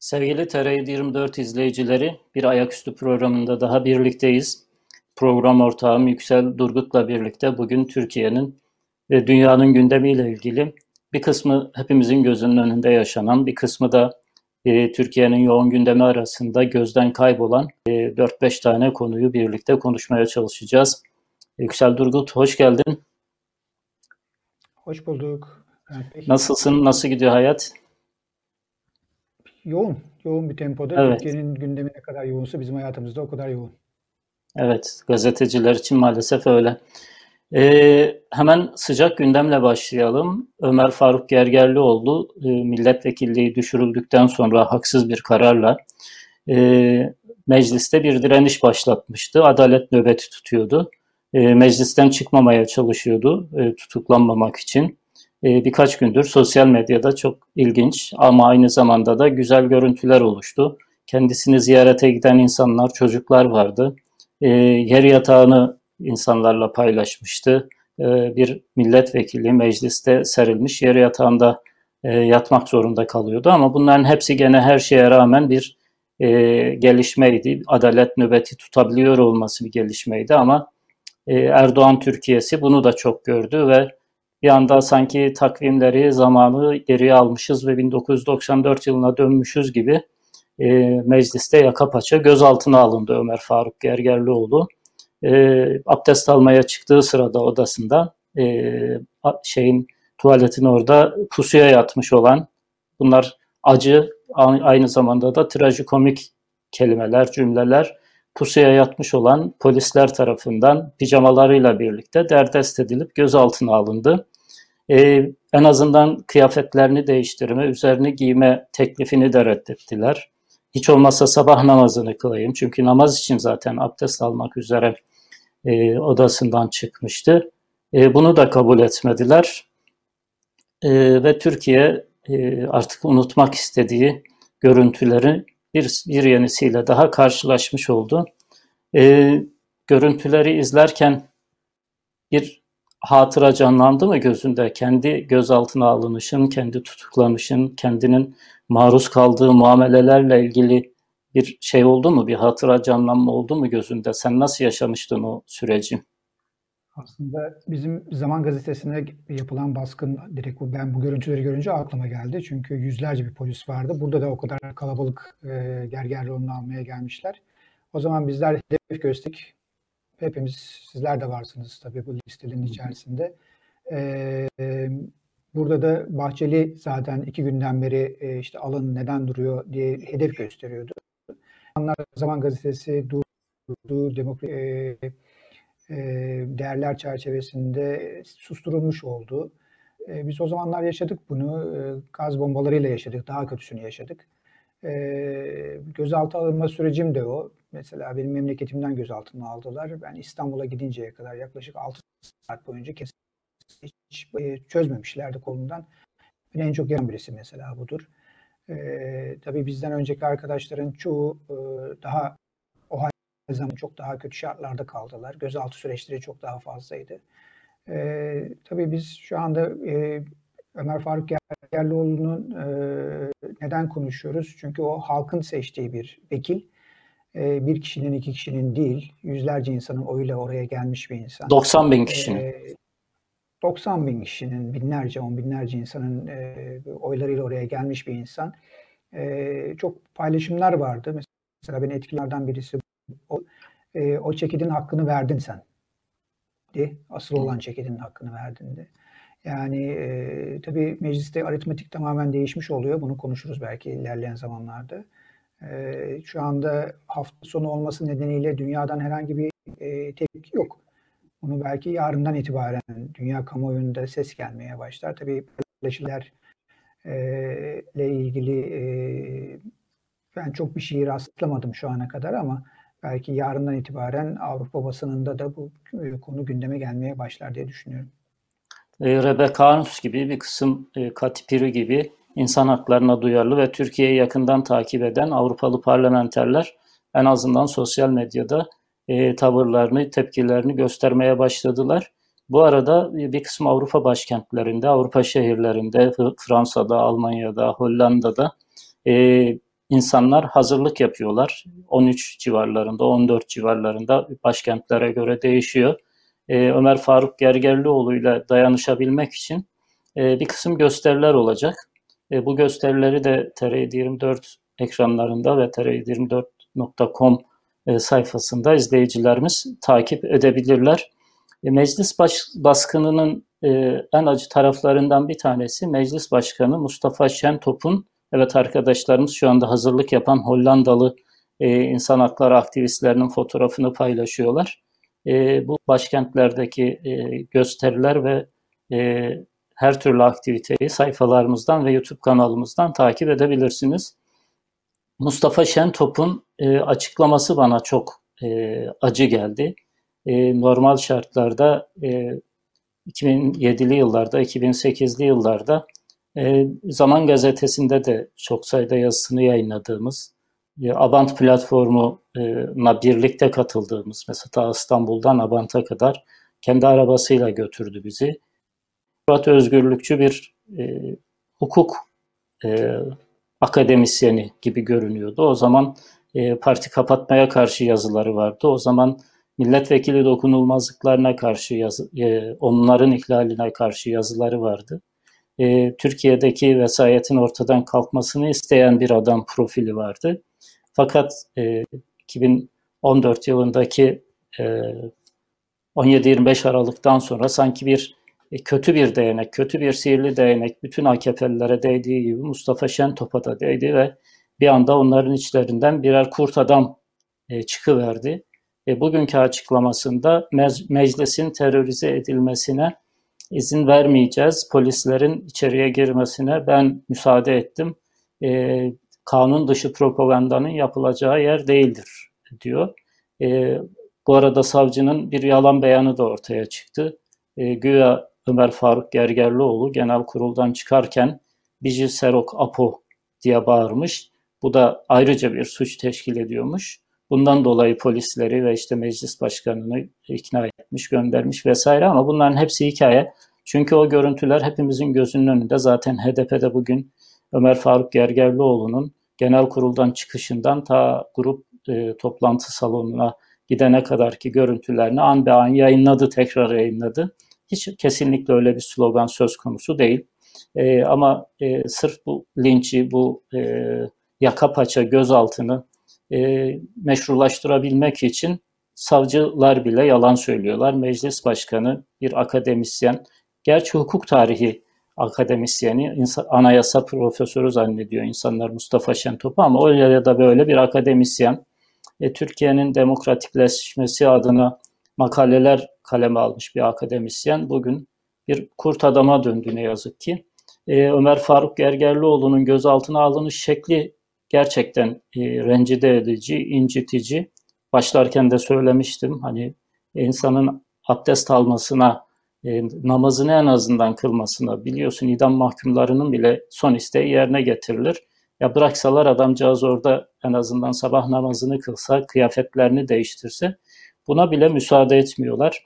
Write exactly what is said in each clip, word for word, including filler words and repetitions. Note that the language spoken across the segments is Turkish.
Sevgili T R yirmi dört izleyicileri, bir ayaküstü programında daha birlikteyiz. Program ortağım Yüksel Durgut'la birlikte bugün Türkiye'nin ve dünyanın gündemiyle ilgili bir kısmı hepimizin gözünün önünde yaşanan, bir kısmı da e, Türkiye'nin yoğun gündemi arasında gözden kaybolan e, dört beş tane konuyu birlikte konuşmaya çalışacağız. Yüksel Durgut, hoş geldin. Hoş bulduk. Evet, Nasılsın? Nasıl gidiyor hayat? yoğun, yoğun bir tempoda. Evet, Türkiye'nin gündemi ne kadar yoğunsa bizim hayatımızda o kadar yoğun. evet. Gazeteciler için maalesef öyle. Ee, hemen sıcak gündemle başlayalım. Ömer Faruk Gergerlioğlu e, milletvekilliği düşürüldükten sonra haksız bir kararla e, mecliste bir direniş başlatmıştı. Adalet nöbeti tutuyordu. E, meclisten çıkmamaya çalışıyordu e, tutuklanmamak için. E, birkaç gündür sosyal medyada çok ilginç ama aynı zamanda da güzel görüntüler oluştu. Kendisini ziyarete giden insanlar, çocuklar vardı. E, yer yatağını insanlarla paylaşmıştı. E, bir milletvekili mecliste serilmiş yer yatağında e, yatmak zorunda kalıyordu. Ama bunların hepsi gene her şeye rağmen bir e, gelişmeydi. Adalet nöbeti tutabiliyor olması bir gelişmeydi ama e, Erdoğan Türkiye'si bunu da çok gördü ve bir anda sanki takvimleri, zamanı geriye almışız ve bin dokuz yüz doksan dört yılına dönmüşüz gibi e, mecliste yaka paça gözaltına alındı Ömer Faruk Gergerlioğlu. E, abdest almaya çıktığı sırada odasında e, şeyin tuvaletin orada pusuya yatmış olan, bunlar acı, aynı zamanda da trajikomik kelimeler, cümleler, pusuya yatmış olan polisler tarafından pijamalarıyla birlikte derdest edilip gözaltına alındı. Ee, en azından kıyafetlerini değiştirme, üzerini giyme teklifini de reddettiler. Hiç olmazsa sabah namazını kılayım. Çünkü namaz için zaten abdest almak üzere e, odasından çıkmıştı. E, bunu da kabul etmediler. E, ve Türkiye e, artık unutmak istediği görüntüleri bir, bir yenisiyle daha karşılaşmış oldu. E, görüntüleri izlerken bir hatıra canlandı mı gözünde? Kendi gözaltına alınışın, kendi tutuklanışın, kendinin maruz kaldığı muamelelerle ilgili bir şey oldu mu? Bir hatıra canlanma oldu mu gözünde? Sen nasıl yaşamıştın o süreci? Aslında bizim Zaman Gazetesi'ne yapılan baskın direkt bu, ben bu görüntüleri görünce aklıma geldi. Çünkü yüzlerce bir polis vardı. Burada da o kadar kalabalık e, Gergerlioğlu'nu almaya gelmişler. O zaman bizler hedef gösterdik. Hepimiz, sizler de varsınız tabii bu listelerin içerisinde. Ee, burada da Bahçeli zaten iki günden beri e, işte alın neden duruyor diye hedef gösteriyordu. İnsanlar Zaman Gazetesi durdu, demokrasi e, e, değerler çerçevesinde susturulmuş oldu. E, biz o zamanlar yaşadık bunu, e, gaz bombalarıyla yaşadık, daha kötüsünü yaşadık. E, gözaltı alınma sürecim de o. Mesela benim memleketimden gözaltına aldılar. Ben İstanbul'a gidinceye kadar yaklaşık altı saat boyunca kesin hiç e, çözmemişlerdi kolundan. Beni en çok yaran birisi mesela budur. E, tabii bizden önceki arkadaşların çoğu e, daha o zaman çok daha kötü şartlarda kaldılar. Gözaltı süreçleri çok daha fazlaydı. E, tabii biz şu anda e, Ömer Faruk Gergerlioğlu'nun e, neden konuşuyoruz? Çünkü o halkın seçtiği bir vekil. E, bir kişinin, iki kişinin değil, yüzlerce insanın oyuyla oraya gelmiş bir insan. doksan bin kişinin. E, doksan bin kişinin, binlerce, on binlerce insanın e, oylarıyla oraya gelmiş bir insan. E, çok paylaşımlar vardı. Mesela beni etkilerden birisi o, e, o çekidin hakkını verdin sen. De, asıl olan çekidin hakkını verdin de. Yani e, tabii mecliste aritmetik tamamen değişmiş oluyor. Bunu konuşuruz belki ilerleyen zamanlarda. E, şu anda hafta sonu olması nedeniyle dünyadan herhangi bir e, tepki yok. Bunu belki yarından itibaren dünya kamuoyunda ses gelmeye başlar. Tabii paylaşılar e, ile ilgili e, ben çok bir şey rastlamadım şu ana kadar ama belki yarından itibaren Avrupa basınında da bu konu gündeme gelmeye başlar diye düşünüyorum. E, Rebecca Harms gibi bir kısım e, Katy Perry gibi insan haklarına duyarlı ve Türkiye'yi yakından takip eden Avrupalı parlamenterler en azından sosyal medyada e, tavırlarını, tepkilerini göstermeye başladılar. Bu arada bir kısım Avrupa başkentlerinde, Avrupa şehirlerinde, Fransa'da, Almanya'da, Hollanda'da e, insanlar hazırlık yapıyorlar. on üç civarlarında, on dört civarlarında, başkentlere göre değişiyor. Ee, Ömer Faruk Gergerlioğlu ile dayanışabilmek için e, bir kısım gösteriler olacak. E, bu gösterileri de T R yirmi dört ekranlarında ve T R yirmi dört nokta com e, sayfasında izleyicilerimiz takip edebilirler. E, meclis baş, baskınının e, en acı taraflarından bir tanesi Meclis Başkanı Mustafa Şentop'un, evet arkadaşlarımız şu anda hazırlık yapan Hollandalı e, insan hakları aktivistlerinin fotoğrafını paylaşıyorlar. E, bu başkentlerdeki e, gösteriler ve e, her türlü aktiviteyi sayfalarımızdan ve YouTube kanalımızdan takip edebilirsiniz. Mustafa Şentop'un e, açıklaması bana çok e, acı geldi. E, normal şartlarda e, iki bin yedili yıllarda, iki bin sekizli yıllarda e, Zaman Gazetesi'nde de çok sayıda yazısını yayınladığımız, e, Abant platformuna birlikte katıldığımız, mesela ta İstanbul'dan Abant'a kadar kendi arabasıyla götürdü bizi. Murat özgürlükçü bir e, hukuk e, akademisyeni gibi görünüyordu. O zaman e, parti kapatmaya karşı yazıları vardı. O zaman milletvekili dokunulmazlıklarına karşı, yazı, e, onların ihlaline karşı yazıları vardı. E, Türkiye'deki vesayetin ortadan kalkmasını isteyen bir adam profili vardı. Fakat e, iki bin on dört yılındaki e, on yedi yirmi beş Aralık'tan sonra sanki bir e, kötü bir değnek, kötü bir sihirli değnek bütün A K P'lilere değdiği gibi Mustafa Şentop'a da değdi ve bir anda onların içlerinden birer kurt adam e, çıkıverdi. E, bugünkü açıklamasında me- meclisin terörize edilmesine izin vermeyeceğiz, polislerin içeriye girmesine ben müsaade ettim, e, kanun dışı propagandanın yapılacağı yer değildir diyor. E, bu arada savcının bir yalan beyanı da ortaya çıktı. E, güya Ömer Faruk Gergerlioğlu genel kuruldan çıkarken Bici Serok Apo diye bağırmış. Bu da ayrıca bir suç teşkil ediyormuş. Bundan dolayı polisleri ve işte meclis başkanını ikna etmiş, göndermiş vesaire, ama bunların hepsi hikaye. Çünkü o görüntüler hepimizin gözünün önünde. Zaten H D P'de bugün Ömer Faruk Gergerlioğlu'nun genel kuruldan çıkışından ta grup e, toplantı salonuna gidene kadarki görüntülerini an be an yayınladı, tekrar yayınladı. Hiç kesinlikle öyle bir slogan söz konusu değil. E, ama e, sırf bu linçi, bu e, yaka paça gözaltını e, meşrulaştırabilmek için savcılar bile yalan söylüyorlar. Meclis başkanı bir akademisyen, gerçi hukuk tarihi akademisyeni, anayasa profesörü zannediyor insanlar Mustafa Şentop'u, ama öyle ya da böyle bir akademisyen. E, Türkiye'nin demokratikleşmesi adına makaleler kaleme almış bir akademisyen bugün bir kurt adama döndü ne yazık ki. E, Ömer Faruk Gergerlioğlu'nun gözaltına alınış şekli gerçekten e, rencide edici, incitici. Başlarken de söylemiştim, hani insanın abdest almasına, e, namazını en azından kılmasına, biliyorsun idam mahkumlarının bile son isteği yerine getirilir. Ya bıraksalar adamcağız orada en azından sabah namazını kılsa, kıyafetlerini değiştirse, buna bile müsaade etmiyorlar.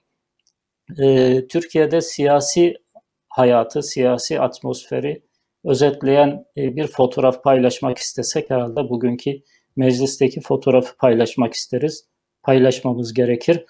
Ee, Türkiye'de siyasi hayatı, siyasi atmosferi özetleyen e, bir fotoğraf paylaşmak istesek herhalde bugünkü meclisteki fotoğrafı paylaşmak isteriz. Paylaşmamız gerekir.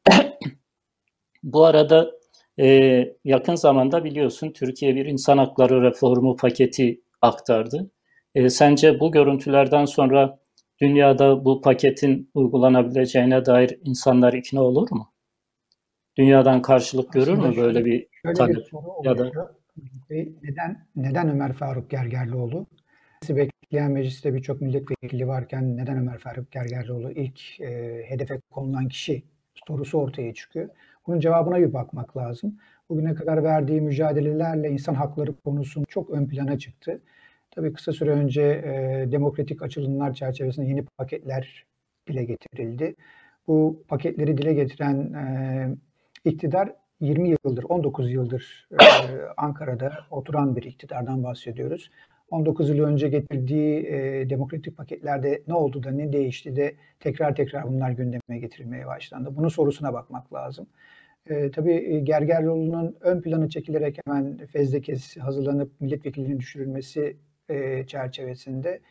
Bu arada e, yakın zamanda biliyorsun Türkiye bir insan hakları reformu paketi aktardı. E, sence bu görüntülerden sonra dünyada bu paketin uygulanabileceğine dair insanlar ikna olur mu? Dünyadan karşılık görür Aslında mü böyle şöyle, bir şöyle bir talep soru ya da oluşuyor. Neden neden Ömer Faruk Gergerlioğlu? Bizi bekleyen mecliste birçok milletvekili varken neden Ömer Faruk Gergerlioğlu ilk e, hedefe konulan kişi sorusu ortaya çıkıyor. Bunun cevabına bir bakmak lazım. Bugüne kadar verdiği mücadelelerle insan hakları konusu çok ön plana çıktı. Tabii kısa süre önce e, demokratik açılımlar çerçevesinde yeni paketler dile getirildi. Bu paketleri dile getiren e, iktidar yirmi yıldır, on dokuz yıldır e, Ankara'da oturan bir iktidardan bahsediyoruz. on dokuz yıl önce getirdiği e, demokratik paketlerde ne oldu da ne değişti de tekrar tekrar bunlar gündeme getirilmeye başlandı. Bunun sorusuna bakmak lazım. E, tabii Gergerlioğlu'nun ön planı çekilerek hemen fezlekesi hazırlanıp milletvekilinin düşürülmesi e, çerçevesinde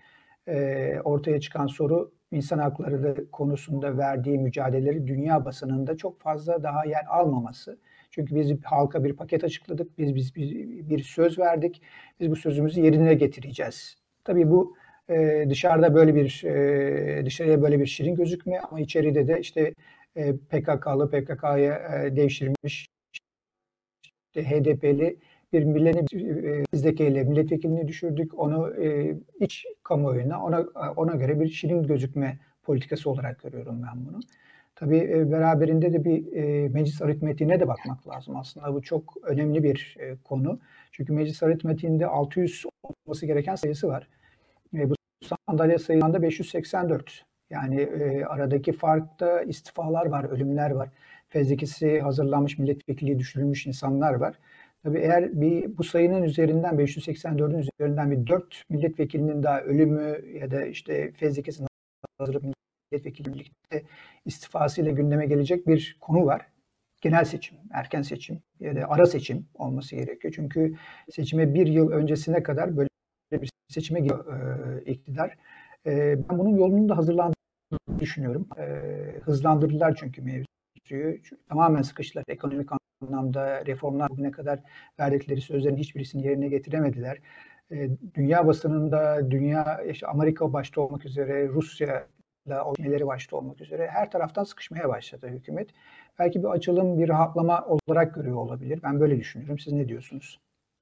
e, ortaya çıkan soru insan hakları konusunda verdiği mücadeleleri dünya basınında çok fazla daha yer almaması. Çünkü biz halka bir paket açıkladık, biz, biz bir, bir söz verdik, biz bu sözümüzü yerine getireceğiz. Tabii bu e, dışarıda böyle bir e, dışarıya böyle bir şirin gözükme ama içeride de işte e, P K K'lı P K K'ya e, devşirmiş işte H D P'li bir milletvekiliyle milletvekilini düşürdük. Onu e, iç kamuoyuna ona ona göre bir şirin gözükme politikası olarak görüyorum ben bunu. Tabii e, beraberinde de bir e, meclis aritmetiğine de bakmak lazım. Aslında bu çok önemli bir e, konu. Çünkü meclis aritmetiğinde altı yüz olması gereken sayısı var. E, bu sandalye sayısında beş yüz seksen dört. Yani e, aradaki farkta istifalar var, ölümler var. Fezlekesi hazırlanmış, milletvekili düşürülmüş insanlar var. Tabii eğer bir bu sayının üzerinden beş yüz seksen dördün üzerinden bir dört milletvekilinin daha ölümü ya da işte fezlekesinin hazırlanıp milletvekili birlikte istifasıyla gündeme gelecek bir konu var. Genel seçim, erken seçim ya da ara seçim olması gerekiyor. Çünkü seçime bir yıl öncesine kadar böyle bir seçime giriyor e, iktidar. E, ben bunun yolunun da hazırlandığını düşünüyorum. E, hızlandırdılar çünkü mevzuyu. Tamamen sıkıştılar. Ekonomik anlamda reformlar bugüne kadar verdikleri sözlerin hiçbirisini yerine getiremediler. E, dünya basınında, dünya işte Amerika başta olmak üzere, Rusya olmaları başta olmak üzere her taraftan sıkışmaya başladı hükümet. Belki bir açılım, bir rahatlama olarak görüyor olabilir. Ben böyle düşünüyorum. Siz ne diyorsunuz?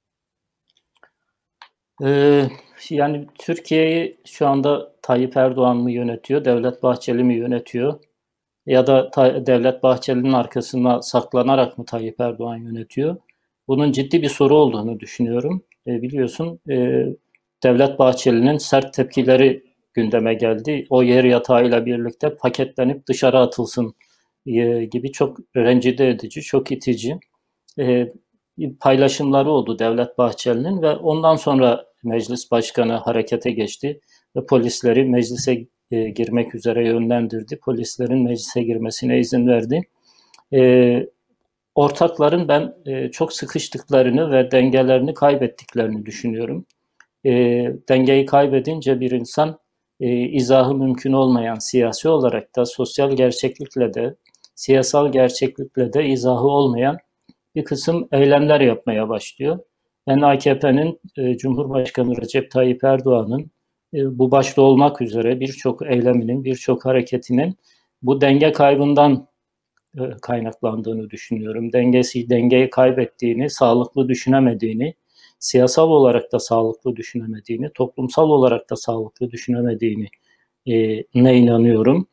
Ee, yani Türkiye'yi şu anda Tayyip Erdoğan mı yönetiyor, Devlet Bahçeli mi yönetiyor? Ya da Ta- Devlet Bahçeli'nin arkasına saklanarak mı Tayyip Erdoğan yönetiyor? Bunun ciddi bir soru olduğunu düşünüyorum. E, biliyorsun e, Devlet Bahçeli'nin sert tepkileri gündeme geldi. O yer yatağıyla birlikte paketlenip dışarı atılsın e, gibi çok rencide edici, çok itici e, paylaşımları oldu Devlet Bahçeli'nin ve ondan sonra Meclis Başkanı harekete geçti ve polisleri meclise e, girmek üzere yönlendirdi. Polislerin meclise girmesine izin verdi. E, ortakların ben e, çok sıkıştıklarını ve dengelerini kaybettiklerini düşünüyorum. E, dengeyi kaybedince bir insan e, izahı mümkün olmayan siyasi olarak da sosyal gerçeklikle de siyasal gerçeklikle de izahı olmayan bir kısım eylemler yapmaya başlıyor. Ben A K P'nin e, Cumhurbaşkanı Recep Tayyip Erdoğan'ın e, bu başta olmak üzere birçok eyleminin, birçok hareketinin bu denge kaybından e, kaynaklandığını düşünüyorum. Dengesi, dengeyi kaybettiğini, sağlıklı düşünemediğini, siyasal olarak da sağlıklı düşünemediğini, toplumsal olarak da sağlıklı düşünemediğini e, ne inanıyorum.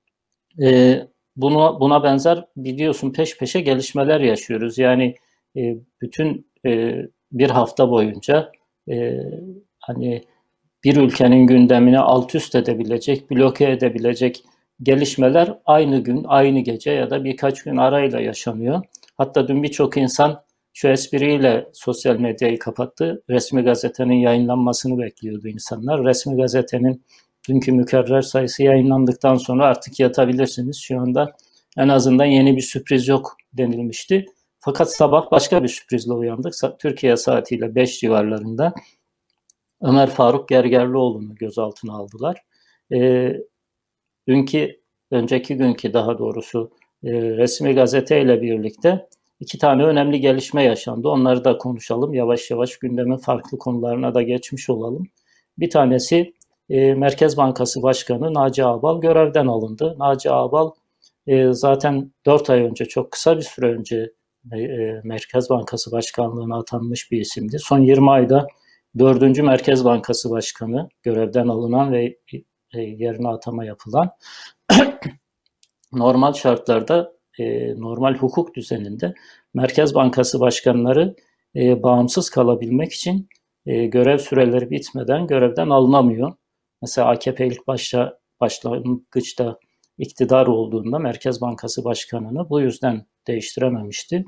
E, bunu, buna benzer biliyorsun peş peşe gelişmeler yaşıyoruz. Yani e, bütün e, bir hafta boyunca e, hani bir ülkenin gündemini alt üst edebilecek, bloke edebilecek gelişmeler aynı gün, aynı gece ya da birkaç gün arayla yaşanıyor. Hatta dün birçok insan şu espriyle sosyal medyayı kapattı. Resmi gazetenin yayınlanmasını bekliyordu insanlar. Resmi gazetenin dünkü mükerrer sayısı yayınlandıktan sonra artık yatabilirsiniz. Şu anda en azından yeni bir sürpriz yok denilmişti. Fakat sabah başka bir sürprizle uyandık. Türkiye saatiyle beş civarlarında Ömer Faruk Gergerlioğlu'nu gözaltına aldılar. E, dünkü, önceki günkü daha doğrusu e, resmi gazeteyle birlikte iki tane önemli gelişme yaşandı. Onları da konuşalım. Yavaş yavaş gündemin farklı konularına da geçmiş olalım. Bir tanesi e, Merkez Bankası Başkanı Naci Ağbal görevden alındı. Naci Ağbal e, zaten dört ay önce, çok kısa bir süre önce e, Merkez Bankası Başkanlığı'na atanmış bir isimdi. Son yirmi ayda dördüncü Merkez Bankası Başkanı görevden alınan ve e, yerine atama yapılan. Normal şartlarda, e, normal hukuk düzeninde Merkez Bankası başkanları e, bağımsız kalabilmek için e, görev süreleri bitmeden görevden alınamıyor. Mesela A K P ilk başta başlangıçta iktidar olduğunda Merkez Bankası Başkanı'nı bu yüzden değiştirememişti.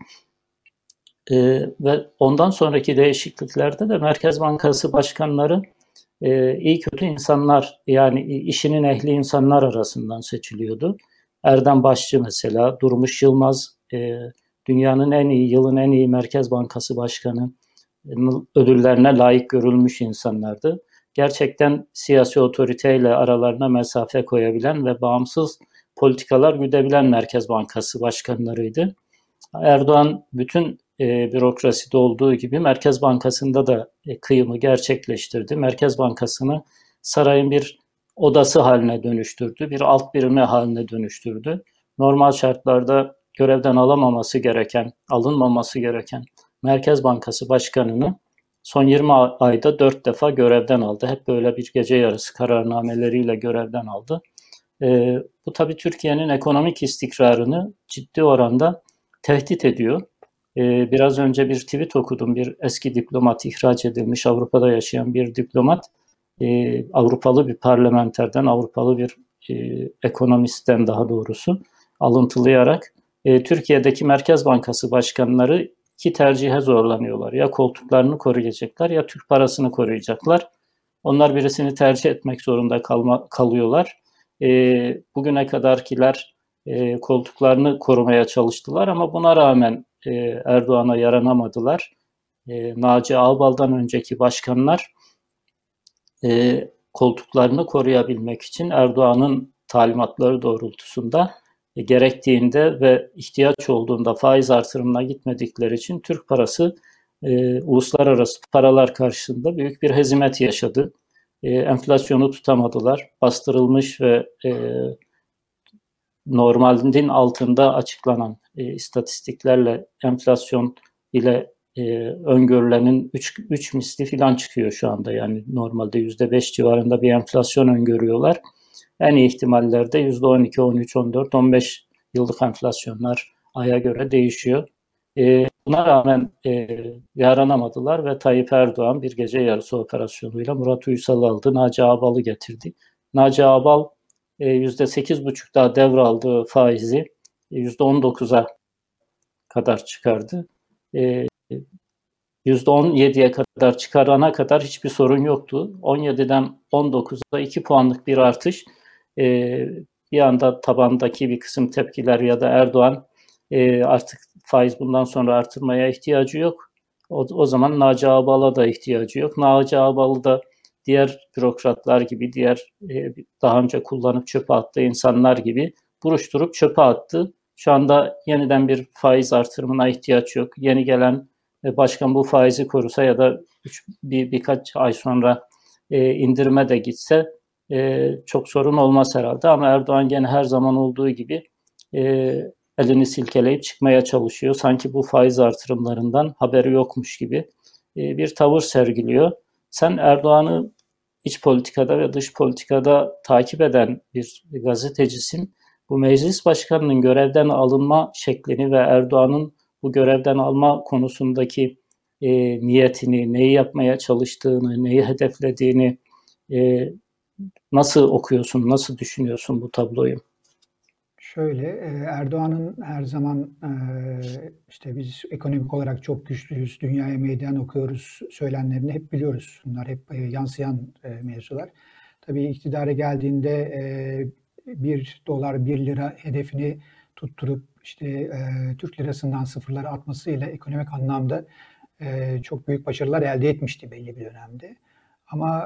E, ve ondan sonraki değişikliklerde de Merkez Bankası başkanları e, iyi kötü insanlar, yani işinin ehli insanlar arasından seçiliyordu. Erdem Başçı mesela, Durmuş Yılmaz e, dünyanın en iyi, yılın en iyi Merkez Bankası Başkanı ödüllerine layık görülmüş insanlardı. gerçekten siyasi otoriteyle aralarına mesafe koyabilen ve bağımsız politikalar güdebilen Merkez Bankası başkanlarıydı. Erdoğan bütün e, bürokraside olduğu gibi Merkez Bankası'nda da e, kıyımı gerçekleştirdi. Merkez Bankası'nı sarayın bir odası haline dönüştürdü, bir alt birimi haline dönüştürdü. Normal şartlarda görevden alamaması gereken, alınmaması gereken Merkez Bankası Başkanı'nı son yirmi ayda dört defa görevden aldı. Hep böyle bir gece yarısı kararnameleriyle görevden aldı. E, bu tabii Türkiye'nin ekonomik istikrarını ciddi oranda tehdit ediyor. E, biraz önce bir tweet okudum. Bir eski diplomat, ihraç edilmiş Avrupa'da yaşayan bir diplomat, e, Avrupalı bir parlamenterden, Avrupalı bir e, ekonomistten daha doğrusu alıntılayarak e, Türkiye'deki Merkez Bankası başkanları iki tercihe zorlanıyorlar. Ya koltuklarını koruyacaklar ya Türk parasını koruyacaklar. Onlar birisini tercih etmek zorunda kalma, kalıyorlar. E, bugüne kadarkiler e, koltuklarını korumaya çalıştılar ama buna rağmen e, Erdoğan'a yaranamadılar. E, Naci Ağbal'dan önceki başkanlar e, koltuklarını koruyabilmek için Erdoğan'ın talimatları doğrultusunda e, gerektiğinde ve ihtiyaç olduğunda faiz artırımına gitmedikleri için Türk parası e, uluslararası paralar karşısında büyük bir hezimet yaşadı. E, enflasyonu tutamadılar. Bastırılmış ve e, normalin altında açıklanan e, istatistiklerle enflasyon ile e, öngörülenin üç misli falan çıkıyor şu anda. Yani normalde yüzde beş civarında bir enflasyon öngörüyorlar. En iyi ihtimallerde yüzde on iki, on üç, on dört, on beş yıllık enflasyonlar aya göre değişiyor. E, buna rağmen e, yaranamadılar ve Tayyip Erdoğan bir gece yarısı operasyonuyla Murat Uysal'ı aldı, Naci Ağbal'ı getirdi. Naci Ağbal yüzde sekiz buçuk daha devraldığı faizi yüzde on dokuza kadar çıkardı. yüzde on yediye kadar çıkarana kadar hiçbir sorun yoktu. on yediden on dokuza iki puanlık bir artış. Bir anda tabandaki bir kısım tepkiler ya da Erdoğan artık faiz bundan sonra artırmaya ihtiyacı yok. O, o zaman Naci Ağbal'a da ihtiyacı yok. Naci Ağbal'ı da diğer bürokratlar gibi, diğer daha önce kullanıp çöpe attığı insanlar gibi buruşturup çöpe attı. Şu anda yeniden bir faiz artırımına ihtiyaç yok. Yeni gelen başkan bu faizi korusa ya da üç, bir, birkaç ay sonra e, indirime de gitse e, çok sorun olmaz herhalde. Ama Erdoğan gene her zaman olduğu gibi e, elini silkeleyip çıkmaya çalışıyor. Sanki bu faiz artırımlarından haberi yokmuş gibi e, bir tavır sergiliyor. Sen Erdoğan'ı iç politikada ve dış politikada takip eden bir gazetecisin. Bu meclis başkanının görevden alınma şeklini ve Erdoğan'ın bu görevden alma konusundaki e, niyetini, neyi yapmaya çalıştığını, neyi hedeflediğini e, nasıl okuyorsun, nasıl düşünüyorsun bu tabloyu? Şöyle, Erdoğan'ın her zaman işte biz ekonomik olarak çok güçlüyüz, dünyaya meydan okuyoruz söylemlerini hep biliyoruz. Bunlar hep yansıyan mevzular. Tabii iktidara geldiğinde bir dolar, bir lira hedefini tutturup işte Türk lirasından sıfırlara atmasıyla ekonomik anlamda çok büyük başarılar elde etmişti belli bir dönemde. Ama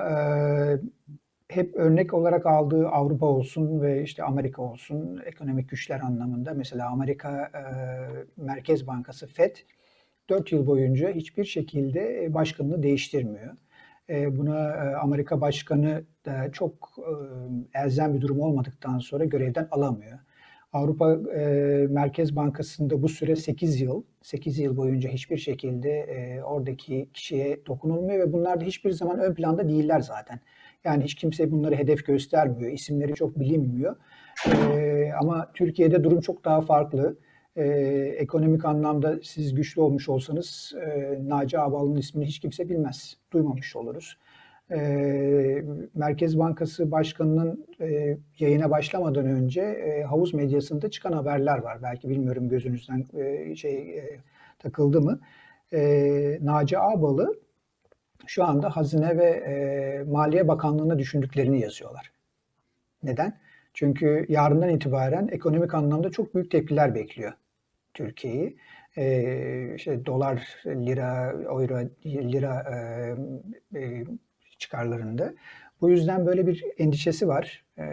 hep örnek olarak aldığı Avrupa olsun ve işte Amerika olsun ekonomik güçler anlamında. Mesela Amerika e, Merkez Bankası Fed dört yıl boyunca hiçbir şekilde başkanını değiştirmiyor. E, buna e, Amerika Başkanı da çok e, elzem bir durum olmadıktan sonra görevden alamıyor. Avrupa e, Merkez Bankası'nda bu süre sekiz yıl. sekiz yıl boyunca hiçbir şekilde e, oradaki kişiye dokunulmuyor ve bunlar da hiçbir zaman ön planda değiller zaten. Yani hiç kimse bunları hedef göstermiyor. İsimleri çok bilinmiyor. Ee, ama Türkiye'de durum çok daha farklı. Ee, ekonomik anlamda siz güçlü olmuş olsanız e, Naci Ağbal'ın ismini hiç kimse bilmez. Duymamış oluruz. Ee, Merkez Bankası Başkanı'nın e, yayına başlamadan önce e, havuz medyasında çıkan haberler var. Belki bilmiyorum gözünüzden e, şey e, takıldı mı? E, Naci Ağbal'ı şu anda Hazine ve e, Maliye Bakanlığı'na düşündüklerini yazıyorlar. Neden? Çünkü yarından itibaren ekonomik anlamda çok büyük tepkiler bekliyor Türkiye'yi. E, işte dolar, lira, euro, lira e, e, çıkarlarında. Bu yüzden böyle bir endişesi var. Ee,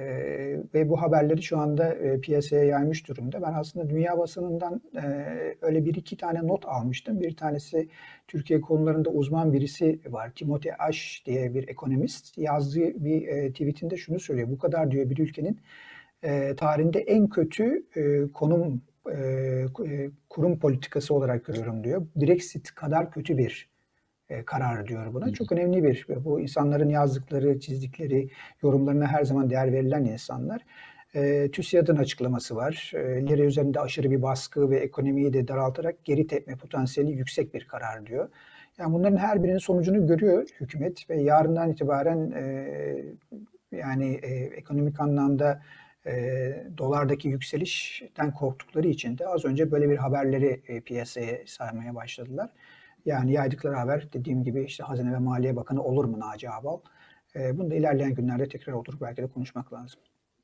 ve bu haberleri şu anda e, piyasaya yaymış durumda. Ben aslında dünya basınından e, öyle bir iki tane not almıştım. Bir tanesi Türkiye konularında uzman birisi var. Timothy Ash diye bir ekonomist. Yazdığı bir e, tweetinde şunu söylüyor. Bu kadar diyor bir ülkenin e, tarihinde en kötü e, konum e, kurum politikası olarak görüyorum diyor. Brexit kadar kötü bir e, karar diyor buna. Çok önemli bir, bu insanların yazdıkları, çizdikleri, yorumlarına her zaman değer verilen insanlar. E, TÜSİAD'ın açıklaması var. E, lira üzerinde aşırı bir baskı ve ekonomiyi de daraltarak geri tepme potansiyeli yüksek bir karar diyor. Yani bunların her birinin sonucunu görüyor hükümet ve yarından itibaren e, yani e, ekonomik anlamda e, dolardaki yükselişten korktukları için de az önce böyle bir haberleri e, piyasaya saymaya başladılar. Yani yaydıkları haber dediğim gibi işte Hazine ve Maliye Bakanı olur mu Naci Ağbal? E, bunu da ilerleyen günlerde tekrar oturup belki de konuşmak lazım.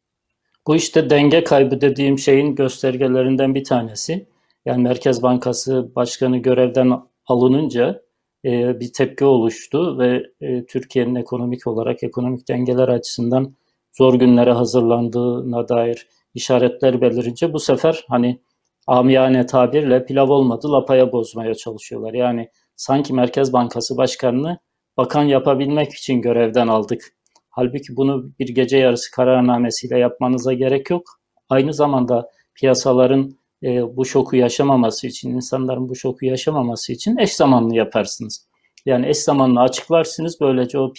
Bu işte denge kaybı dediğim şeyin göstergelerinden bir tanesi. Yani Merkez Bankası Başkanı görevden alınınca e, bir tepki oluştu ve e, Türkiye'nin ekonomik olarak ekonomik dengeler açısından zor günlere hazırlandığına dair işaretler belirince bu sefer hani amiyane tabirle pilav olmadı lapaya bozmaya çalışıyorlar. Yani sanki Merkez Bankası Başkanı'nı bakan yapabilmek için görevden aldık. Halbuki bunu bir gece yarısı kararnamesiyle yapmanıza gerek yok. Aynı zamanda piyasaların e, bu şoku yaşamaması için, insanların bu şoku yaşamaması için eş zamanlı yaparsınız. Yani eş zamanlı açıklarsınız. Böylece o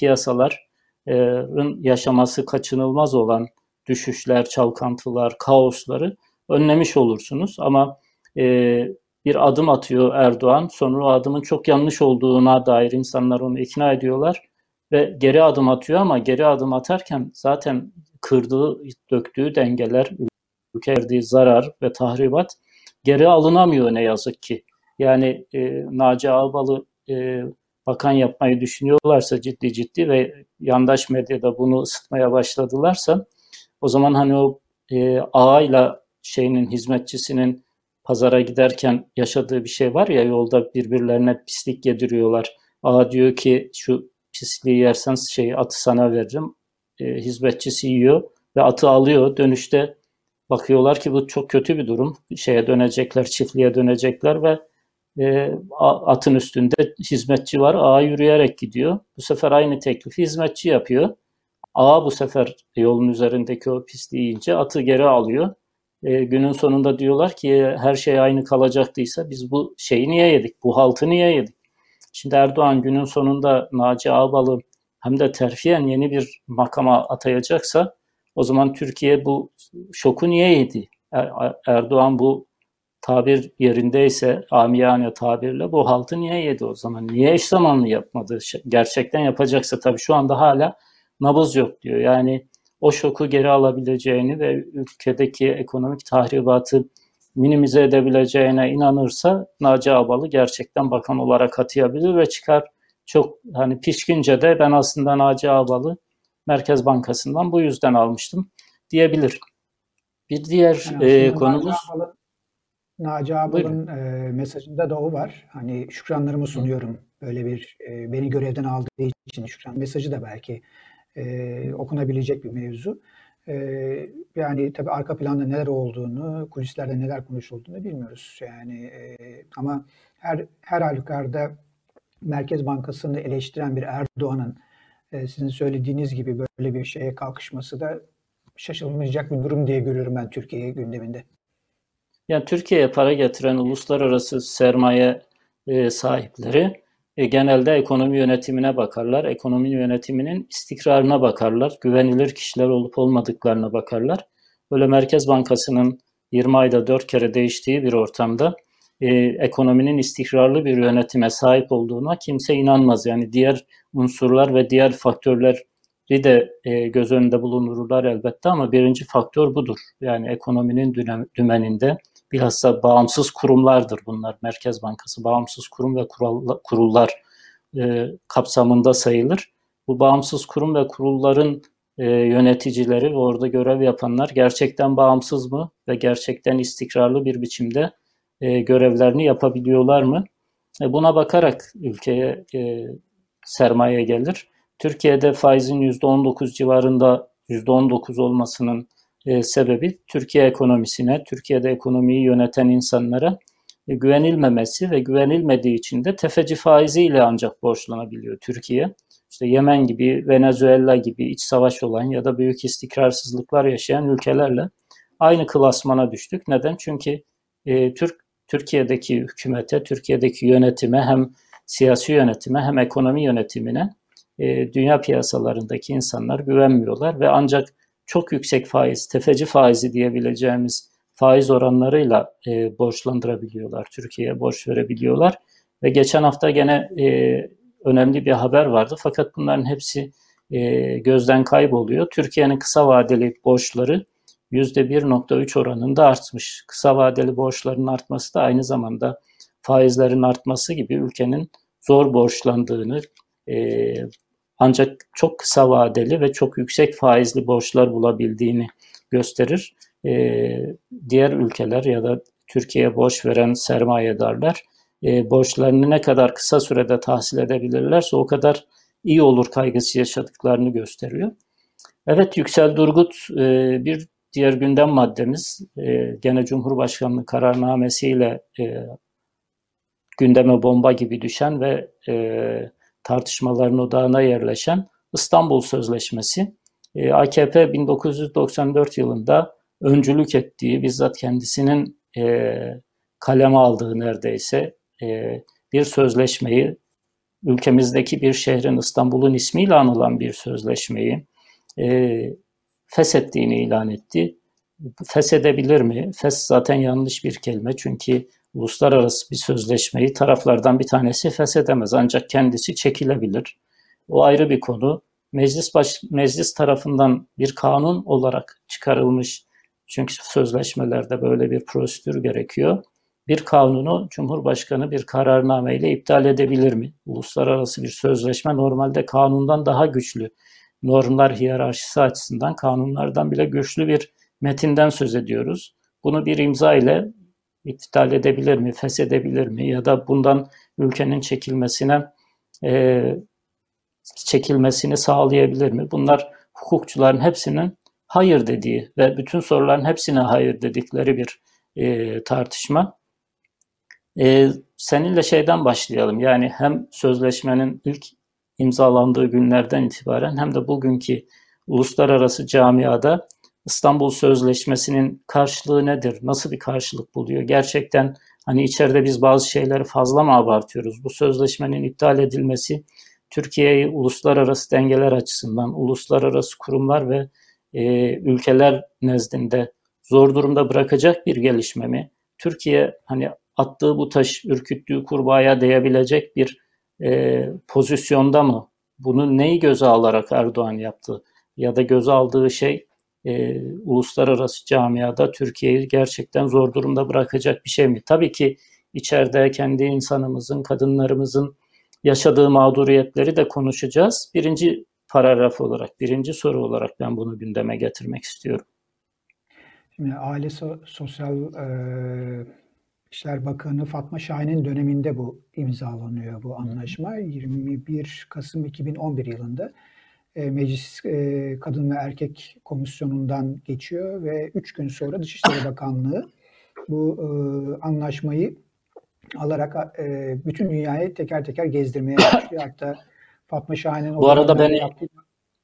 piyasaların yaşaması kaçınılmaz olan düşüşler, çalkantılar, kaosları önlemiş olursunuz. Ama e, bir adım atıyor Erdoğan, sonra o adımın çok yanlış olduğuna dair insanlar onu ikna ediyorlar ve geri adım atıyor ama geri adım atarken zaten kırdığı, döktüğü dengeler, ülke verdiği zarar ve tahribat geri alınamıyor ne yazık ki. Yani e, Naci Ağbal'ı e, bakan yapmayı düşünüyorlarsa ciddi ciddi ve yandaş medyada bunu ısıtmaya başladılarsa o zaman hani o e, ağayla şeyinin hizmetçisinin pazara giderken yaşadığı bir şey var ya, yolda birbirlerine pislik yediriyorlar. Ağa diyor ki şu pisliği yersen şeyi atı sana veririm. E, hizmetçisi yiyor ve atı alıyor. Dönüşte bakıyorlar ki bu çok kötü bir durum. Şeye dönecekler, çiftliğe dönecekler ve e, atın üstünde hizmetçi var. Ağa yürüyerek gidiyor. Bu sefer aynı teklifi hizmetçi yapıyor. Ağa bu sefer yolun üzerindeki o pisliği yiyince atı geri alıyor. E, günün sonunda diyorlar ki her şey aynı kalacaktıysa biz bu şeyi niye yedik? Bu haltı niye yedik? Şimdi Erdoğan günün sonunda Naci Ağbal'ı hem de terfiyen yeni bir makama atayacaksa o zaman Türkiye bu şoku niye yedi? Er- Erdoğan bu tabir yerindeyse amiyane tabirle bu haltı niye yedi o zaman? Niye eş zamanlı yapmadı? Gerçekten yapacaksa tabii şu anda hala nabız yok diyor. Yani o şoku geri alabileceğini ve ülkedeki ekonomik tahribatı minimize edebileceğine inanırsa Naci Ağbal'ı gerçekten bakan olarak atayabilir ve çıkar çok hani pişkince de ben aslında Naci Ağbal'ı Merkez Bankası'ndan bu yüzden almıştım diyebilir. Bir diğer Yani e, aslında Naci konumuz Ağbal'ın Naci buyurun. Ağbal'ın e, mesajında da o var. Hani şükranlarımı Hı. sunuyorum. Böyle bir e, beni görevden aldığı için şükran mesajı da belki e, okunabilecek bir mevzu. E, yani tabii arka planda neler olduğunu, kulislerde neler konuşulduğunu bilmiyoruz. Yani e, ama her her halükarda Merkez Bankası'nı eleştiren bir Erdoğan'ın e, sizin söylediğiniz gibi böyle bir şeye kalkışması da şaşılmayacak bir durum diye görüyorum ben Türkiye gündeminde. Yani Türkiye'ye para getiren uluslararası sermaye e, sahipleri e, genelde ekonomi yönetimine bakarlar. Ekonomi yönetiminin istikrarına bakarlar. Güvenilir kişiler olup olmadıklarına bakarlar. Böyle Merkez Bankası'nın yirmi ayda dört kere değiştiği bir ortamda e, ekonominin istikrarlı bir yönetime sahip olduğuna kimse inanmaz. Yani diğer unsurlar ve diğer faktörleri de e, göz önünde bulundururlar elbette ama birinci faktör budur. Yani ekonominin dümeninde bilhassa bağımsız kurumlardır bunlar. Merkez Bankası bağımsız kurum ve kurullar e, kapsamında sayılır. Bu bağımsız kurum ve kurulların e, yöneticileri ve orada görev yapanlar gerçekten bağımsız mı ve gerçekten istikrarlı bir biçimde e, görevlerini yapabiliyorlar mı? E, buna bakarak ülkeye e, sermaye gelir. Türkiye'de faizin yüzde on dokuz civarında, yüzde on dokuz olmasının e, sebebi Türkiye ekonomisine, Türkiye'de ekonomiyi yöneten insanlara e, güvenilmemesi ve güvenilmediği için de tefeci faiziyle ancak borçlanabiliyor Türkiye. İşte Yemen gibi, Venezuela gibi iç savaş olan ya da büyük istikrarsızlıklar yaşayan ülkelerle aynı klasmana düştük. Neden? Çünkü e, Türk Türkiye'deki hükümete, Türkiye'deki yönetime, hem siyasi yönetime hem ekonomi yönetimine e, dünya piyasalarındaki insanlar güvenmiyorlar ve ancak çok yüksek faiz, tefeci faizi diyebileceğimiz faiz oranlarıyla e, borçlandırabiliyorlar, Türkiye'ye borç verebiliyorlar. Ve geçen hafta gene e, önemli bir haber vardı fakat bunların hepsi e, gözden kayboluyor. Türkiye'nin kısa vadeli borçları yüzde bir nokta üç oranında artmış. Kısa vadeli borçların artması da aynı zamanda faizlerin artması gibi ülkenin zor borçlandığını, e, ancak çok kısa vadeli ve çok yüksek faizli borçlar bulabildiğini gösterir. E, diğer ülkeler ya da Türkiye'ye borç veren sermayedarlar e, borçlarını ne kadar kısa sürede tahsil edebilirlerse o kadar iyi olur kaygısı yaşadıklarını gösteriyor. Evet, Yüksel Durgut, e, bir diğer gündem maddemiz e, gene Cumhurbaşkanlığı kararnamesiyle e, gündeme bomba gibi düşen ve e, tartışmaların odağına yerleşen İstanbul Sözleşmesi. E, A K P bin dokuz yüz doksan dört yılında öncülük ettiği, bizzat kendisinin e, kaleme aldığı neredeyse e, bir sözleşmeyi, ülkemizdeki bir şehrin, İstanbul'un ismiyle anılan bir sözleşmeyi e, feshettiğini ilan etti. Feshedebilir mi? Fes zaten yanlış bir kelime çünkü uluslararası bir sözleşmeyi taraflardan bir tanesi feshedemez ancak kendisi çekilebilir. O ayrı bir konu. Meclis baş, meclis tarafından bir kanun olarak çıkarılmış, çünkü sözleşmelerde böyle bir prosedür gerekiyor. Bir kanunu Cumhurbaşkanı bir kararnameyle iptal edebilir mi? Uluslararası bir sözleşme normalde kanundan daha güçlü. Normlar hiyerarşisi açısından kanunlardan bile güçlü bir metinden söz ediyoruz. Bunu bir imza ile iptal edebilir mi, feshedebilir mi ya da bundan ülkenin çekilmesine e, çekilmesini sağlayabilir mi? Bunlar hukukçuların hepsinin hayır dediği ve bütün soruların hepsine hayır dedikleri bir e, tartışma. E, seninle şeyden başlayalım. Yani hem sözleşmenin ilk imzalandığı günlerden itibaren hem de bugünkü uluslararası camiada İstanbul Sözleşmesi'nin karşılığı nedir? Nasıl bir karşılık buluyor? Gerçekten hani içeride biz bazı şeyleri fazla mı abartıyoruz? Bu sözleşmenin iptal edilmesi Türkiye'yi uluslararası dengeler açısından, uluslararası kurumlar ve e, ülkeler nezdinde zor durumda bırakacak bir gelişme mi? Türkiye hani attığı bu taş ürküttüğü kurbağaya değebilecek bir e, pozisyonda mı? Bunu neyi göze alarak Erdoğan yaptı? Ya da göze aldığı şey e, uluslararası camiada Türkiye'yi gerçekten zor durumda bırakacak bir şey mi? Tabii ki içeride kendi insanımızın, kadınlarımızın yaşadığı mağduriyetleri de konuşacağız. Birinci paragraf olarak, birinci soru olarak ben bunu gündeme getirmek istiyorum. Şimdi Aile So- Sosyal e, İşler Bakanı Fatma Şahin'in döneminde bu imzalanıyor bu anlaşma. yirmi bir Kasım iki bin on bir yılında e, Meclis e, Kadın ve Erkek Komisyonu'ndan geçiyor ve üç gün sonra Dışişleri Bakanlığı bu e, anlaşmayı alarak e, bütün dünyayı teker teker gezdirmeye başlıyor. Hatta Fatma Şahin'in o Bu arada dönemlerde beni yaptığı...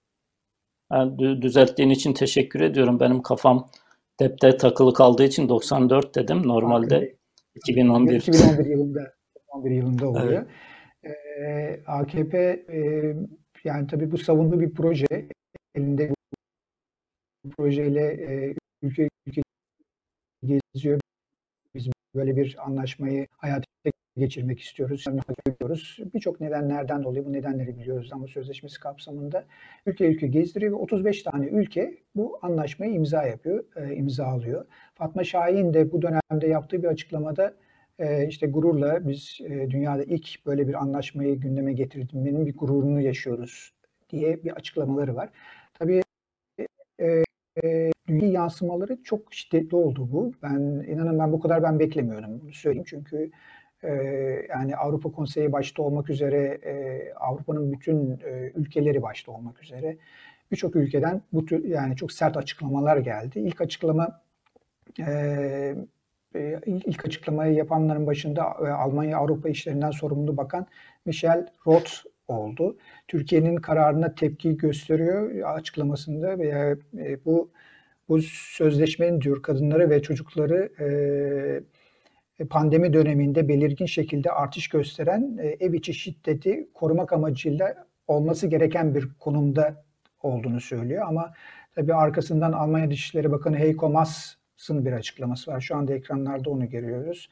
yani düzelttiğin için teşekkür ediyorum. Benim kafam depte takılı kaldığı için doksan dört dedim. Normalde Farkındayım. iki bin on bir. iki bin on bir yılında iki bin on bir yılında Evet. oluyor. Ee, A K P e, yani tabii bu savunduğu bir proje, elinde bu projeyle e, ülke ülke geziyor. Biz böyle bir anlaşmayı hayata geçirmek istiyoruz. Yapıyoruz. Birçok nedenlerden dolayı bu nedenleri biliyoruz ama sözleşmesi kapsamında ülke ülke gezdiriyor ve otuz beş tane ülke bu anlaşmayı imza yapıyor, e, imzalıyor. Fatma Şahin de bu dönemde yaptığı bir açıklamada e, işte gururla biz e, dünyada ilk böyle bir anlaşmayı gündeme getirdiğinin bir gururunu yaşıyoruz diye bir açıklamaları var. Tabii e, dünya yansımaları çok şiddetli oldu bu. Ben inanın ben bu kadar ben beklemiyorum. Söyleyeyim çünkü e, yani Avrupa Konseyi başta olmak üzere, e, Avrupa'nın bütün e, ülkeleri başta olmak üzere birçok ülkeden bu tür yani çok sert açıklamalar geldi. İlk açıklama e, e, ilk açıklamayı yapanların başında e, Almanya Avrupa İşlerinden sorumlu bakan Michel Roth oldu. Türkiye'nin kararına tepki gösteriyor açıklamasında veya e, bu bu sözleşmenin diyor kadınları ve çocukları e, pandemi döneminde belirgin şekilde artış gösteren e, ev içi şiddeti korumak amacıyla olması gereken bir konumda olduğunu söylüyor. Ama tabii arkasından Almanya Dışişleri Bakanı Heiko Maas'ın bir açıklaması var. Şu anda ekranlarda onu görüyoruz.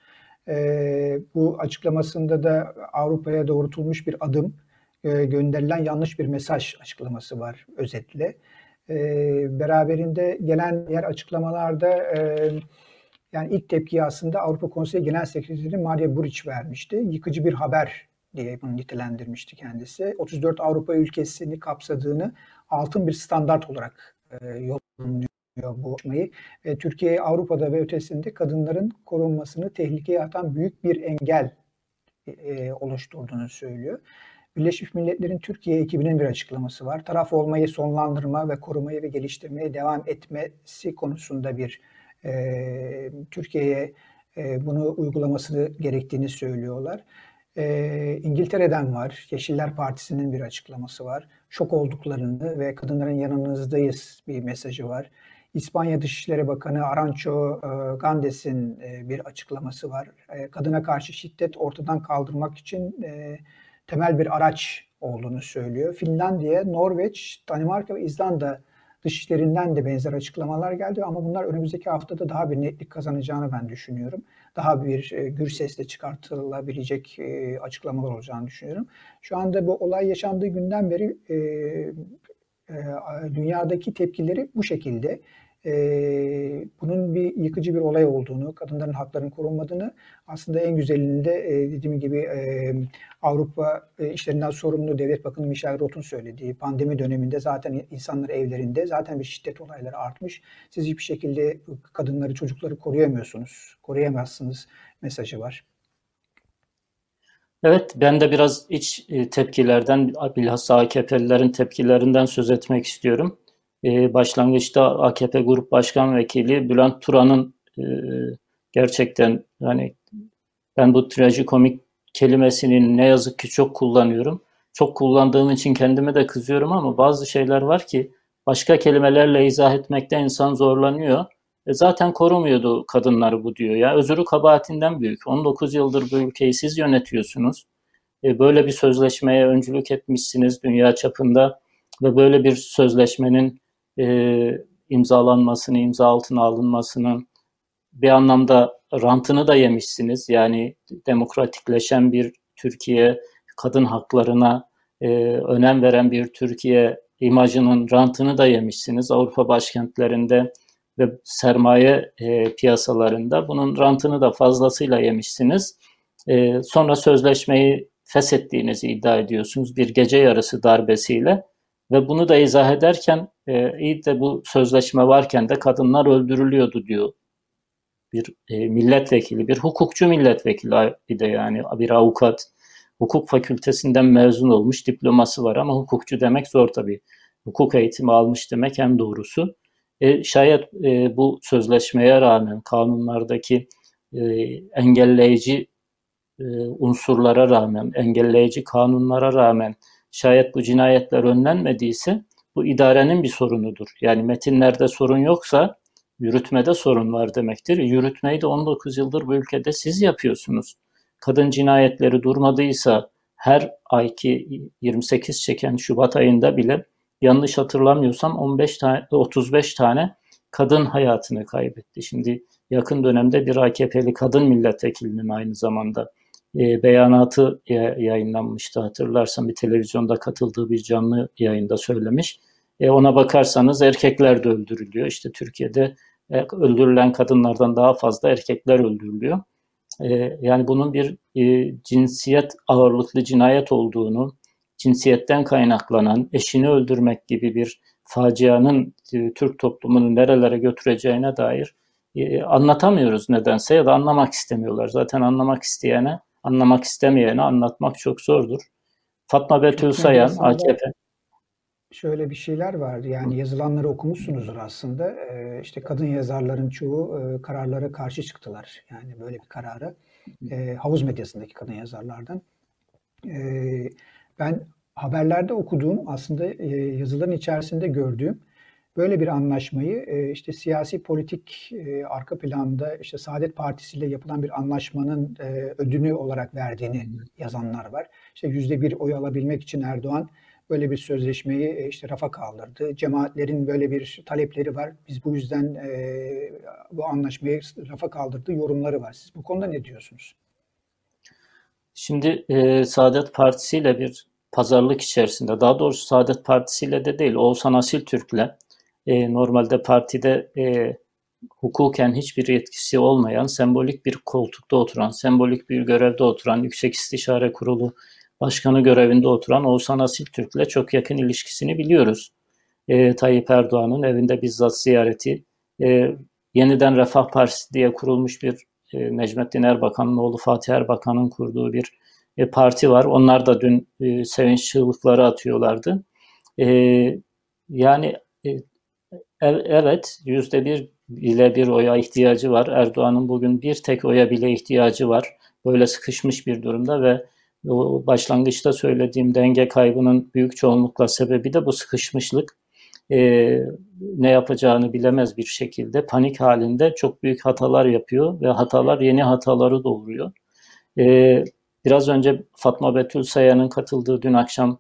E, bu açıklamasında da Avrupa'ya doğrultulmuş bir adım, e, gönderilen yanlış bir mesaj açıklaması var özetle. E, beraberinde gelen diğer açıklamalarda e, yani ilk tepkiyi aslında Avrupa Konseyi Genel Sekreteri Maria Buric vermişti. Yıkıcı bir haber diye bunu nitelendirmişti kendisi. otuz dört Avrupa ülkesini kapsadığını altın bir standart olarak e, yorumluyor bu açmayı. Ve Türkiye Avrupa'da ve ötesinde kadınların korunmasını tehlikeye atan büyük bir engel e, oluşturduğunu söylüyor. Birleşmiş Milletler'in Türkiye ekibinin bir açıklaması var. Taraf olmayı sonlandırma ve korumayı ve geliştirmeye devam etmesi konusunda bir e, Türkiye'ye e, bunu uygulaması gerektiğini söylüyorlar. E, İngiltere'den var. Yeşiller Partisi'nin bir açıklaması var. Şok olduklarını ve kadınların yanınızdayız bir mesajı var. İspanya Dışişleri Bakanı Arancho e, Gandes'in e, bir açıklaması var. E, kadına karşı şiddet ortadan kaldırmak için e, temel bir araç olduğunu söylüyor. Finlandiya, Norveç, Danimarka ve İzlanda dışişlerinden de benzer açıklamalar geldi ama bunlar önümüzdeki haftada daha bir netlik kazanacağını ben düşünüyorum. Daha bir e, gür sesle çıkartılabilecek e, açıklamalar olacağını düşünüyorum. Şu anda bu olay yaşandığı günden beri e, e, dünyadaki tepkileri bu şekilde. E, bunun bir yıkıcı bir olay olduğunu, kadınların haklarının korunmadığını, aslında en güzelinde e, dediğim gibi e, Avrupa e, işlerinden sorumlu Devlet Bakanı Michel Roth'un söylediği, pandemi döneminde zaten insanlar evlerinde, zaten bir şiddet olayları artmış. Siz hiçbir şekilde kadınları, çocukları koruyamıyorsunuz, koruyamazsınız mesajı var. Evet, ben de biraz iç e, tepkilerden, bilhassa A K P'lilerin tepkilerinden söz etmek istiyorum. E, başlangıçta A K P Grup Başkan Vekili Bülent Turan'ın e, gerçekten yani ben bu trajikomik kelimesini ne yazık ki çok kullanıyorum. Çok kullandığım için kendime de kızıyorum ama bazı şeyler var ki başka kelimelerle izah etmekte insan zorlanıyor. E zaten korumuyordu kadınları bu diyor ya. Özürü kabahatinden büyük. on dokuz yıldır bu ülkeyi siz yönetiyorsunuz. E böyle bir sözleşmeye öncülük etmişsiniz dünya çapında ve böyle bir sözleşmenin e, imzalanmasını, imza altına alınmasının bir anlamda rantını da yemişsiniz. Yani demokratikleşen bir Türkiye, kadın haklarına e, önem veren bir Türkiye imajının rantını da yemişsiniz. Avrupa başkentlerinde ve sermaye e, piyasalarında bunun rantını da fazlasıyla yemişsiniz. E, sonra sözleşmeyi feshettiğinizi iddia ediyorsunuz bir gece yarısı darbesiyle ve bunu da izah ederken e, iyi de bu sözleşme varken de kadınlar öldürülüyordu diyor bir e, milletvekili, bir hukukçu milletvekili bir de yani bir avukat, hukuk fakültesinden mezun olmuş, diploması var ama hukukçu demek zor tabii. Hukuk eğitimi almış demek en doğrusu. E, şayet e, bu sözleşmeye rağmen kanunlardaki e, engelleyici e, unsurlara rağmen, engelleyici kanunlara rağmen şayet bu cinayetler önlenmediyse bu idarenin bir sorunudur. Yani metinlerde sorun yoksa yürütmede sorun var demektir. Yürütmeyi de on dokuz yıldır bu ülkede siz yapıyorsunuz. Kadın cinayetleri durmadıysa her ayki yirmi sekiz çeken Şubat ayında bile yanlış hatırlamıyorsam on beş tane, otuz beş tane kadın hayatını kaybetti. Şimdi yakın dönemde bir A K P'li kadın milletvekilinin aynı zamanda e, beyanatı yayınlanmıştı. Hatırlarsan bir televizyonda katıldığı bir canlı yayında söylemiş. E, ona bakarsanız erkekler de öldürülüyor. İşte Türkiye'de e, öldürülen kadınlardan daha fazla erkekler öldürülüyor. E, yani bunun bir e, cinsiyet ağırlıklı cinayet olduğunu, cinsiyetten kaynaklanan eşini öldürmek gibi bir facianın e, Türk toplumunu nerelere götüreceğine dair e, anlatamıyoruz nedense ya da anlamak istemiyorlar. Zaten anlamak isteyene anlamak istemeyene anlatmak çok zordur. Fatma Betül Türk Sayan, medyasında A K P. şöyle bir şeyler var. Yani yazılanları okumuşsunuzdur aslında. Ee, işte kadın yazarların çoğu e, kararlara karşı çıktılar. Yani böyle bir kararı. E, havuz medyasındaki kadın yazarlardan. E, Ben haberlerde okuduğum, aslında e, yazıların içerisinde gördüğüm böyle bir anlaşmayı e, işte siyasi politik e, arka planda işte Saadet Partisi ile yapılan bir anlaşmanın e, ödünü olarak verdiğini yazanlar var. İşte yüzde bir oy alabilmek için Erdoğan böyle bir sözleşmeyi e, işte rafa kaldırdı. Cemaatlerin böyle bir talepleri var. Biz bu yüzden e, bu anlaşmayı rafa kaldırdı yorumları var. Siz bu konuda ne diyorsunuz? Şimdi e, Saadet Partisi ile bir pazarlık içerisinde, daha doğrusu Saadet Partisi ile de değil, Oğuzhan Asiltürk'le e, normalde partide e, hukuken hiçbir yetkisi olmayan, sembolik bir koltukta oturan, sembolik bir görevde oturan, Yüksek İstişare Kurulu Başkanı görevinde oturan Oğuzhan Asiltürk'le çok yakın ilişkisini biliyoruz. E, Tayyip Erdoğan'ın evinde bizzat ziyareti, e, yeniden Refah Partisi diye kurulmuş bir e, Necmettin Erbakan'ın oğlu Fatih Erbakan'ın kurduğu bir e, parti var. Onlar da dün e, sevinç çığlıkları atıyorlardı. E, yani e, evet, yüzde bir bile bir oya ihtiyacı var. Erdoğan'ın bugün bir tek oya bile ihtiyacı var. Böyle sıkışmış bir durumda ve o başlangıçta söylediğim denge kaybının büyük çoğunlukla sebebi de bu sıkışmışlık. Ee, ne yapacağını bilemez bir şekilde panik halinde çok büyük hatalar yapıyor ve hatalar yeni hataları doğuruyor. Ee, Biraz önce Fatma Betül Sayan'ın katıldığı dün akşam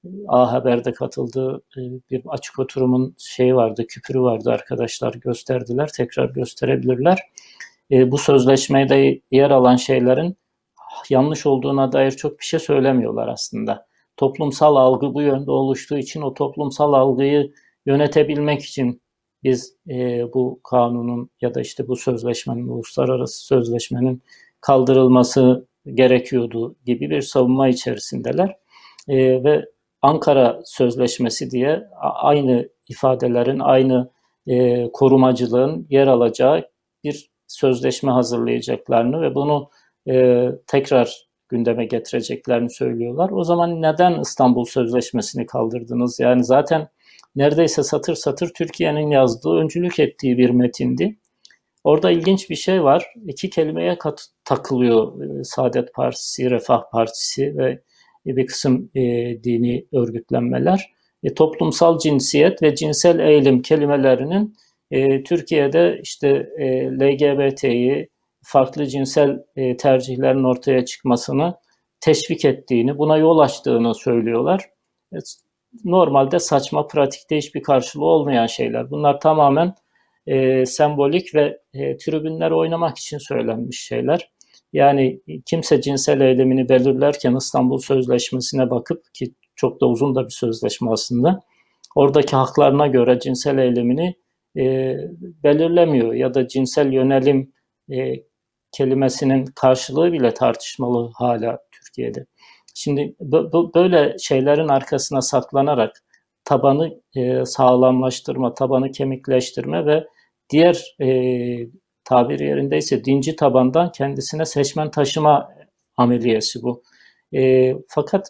A Haber'de katıldığı e, bir açık oturumun şeyi vardı, küpürü vardı, arkadaşlar gösterdiler, tekrar gösterebilirler. E, bu sözleşmede yer alan şeylerin yanlış olduğuna dair çok bir şey söylemiyorlar aslında. Toplumsal algı bu yönde oluştuğu için o toplumsal algıyı yönetebilmek için biz e, bu kanunun ya da işte bu sözleşmenin, uluslararası sözleşmenin kaldırılması gerekiyordu gibi bir savunma içerisindeler. E, ve Ankara Sözleşmesi diye aynı ifadelerin, aynı e, korumacılığın yer alacağı bir sözleşme hazırlayacaklarını ve bunu e, tekrar gündeme getireceklerini söylüyorlar. O zaman neden İstanbul Sözleşmesi'ni kaldırdınız? Yani zaten neredeyse satır satır Türkiye'nin yazdığı, öncülük ettiği bir metindi. Orada ilginç bir şey var. İki kelimeye kat, takılıyor Saadet Partisi, Refah Partisi ve bir kısım e, dini örgütlenmeler. E, toplumsal cinsiyet ve cinsel eğilim kelimelerinin e, Türkiye'de işte e, L G B T'yi, farklı cinsel e, tercihlerin ortaya çıkmasını teşvik ettiğini, buna yol açtığını söylüyorlar. E, Normalde saçma, pratikte hiçbir karşılığı olmayan şeyler. Bunlar tamamen e, sembolik ve e, tribünler oynamak için söylenmiş şeyler. Yani kimse cinsel eylemini belirlerken İstanbul Sözleşmesi'ne bakıp, ki çok da uzun da bir sözleşme aslında, oradaki haklarına göre cinsel eylemini e, belirlemiyor ya da cinsel yönelim e, kelimesinin karşılığı bile tartışmalı hala Türkiye'de. Şimdi bu, bu, böyle şeylerin arkasına saklanarak tabanı e, sağlamlaştırma, tabanı kemikleştirme ve diğer e, tabir yerindeyse dinci tabandan kendisine seçmen taşıma ameliyesi bu. E, fakat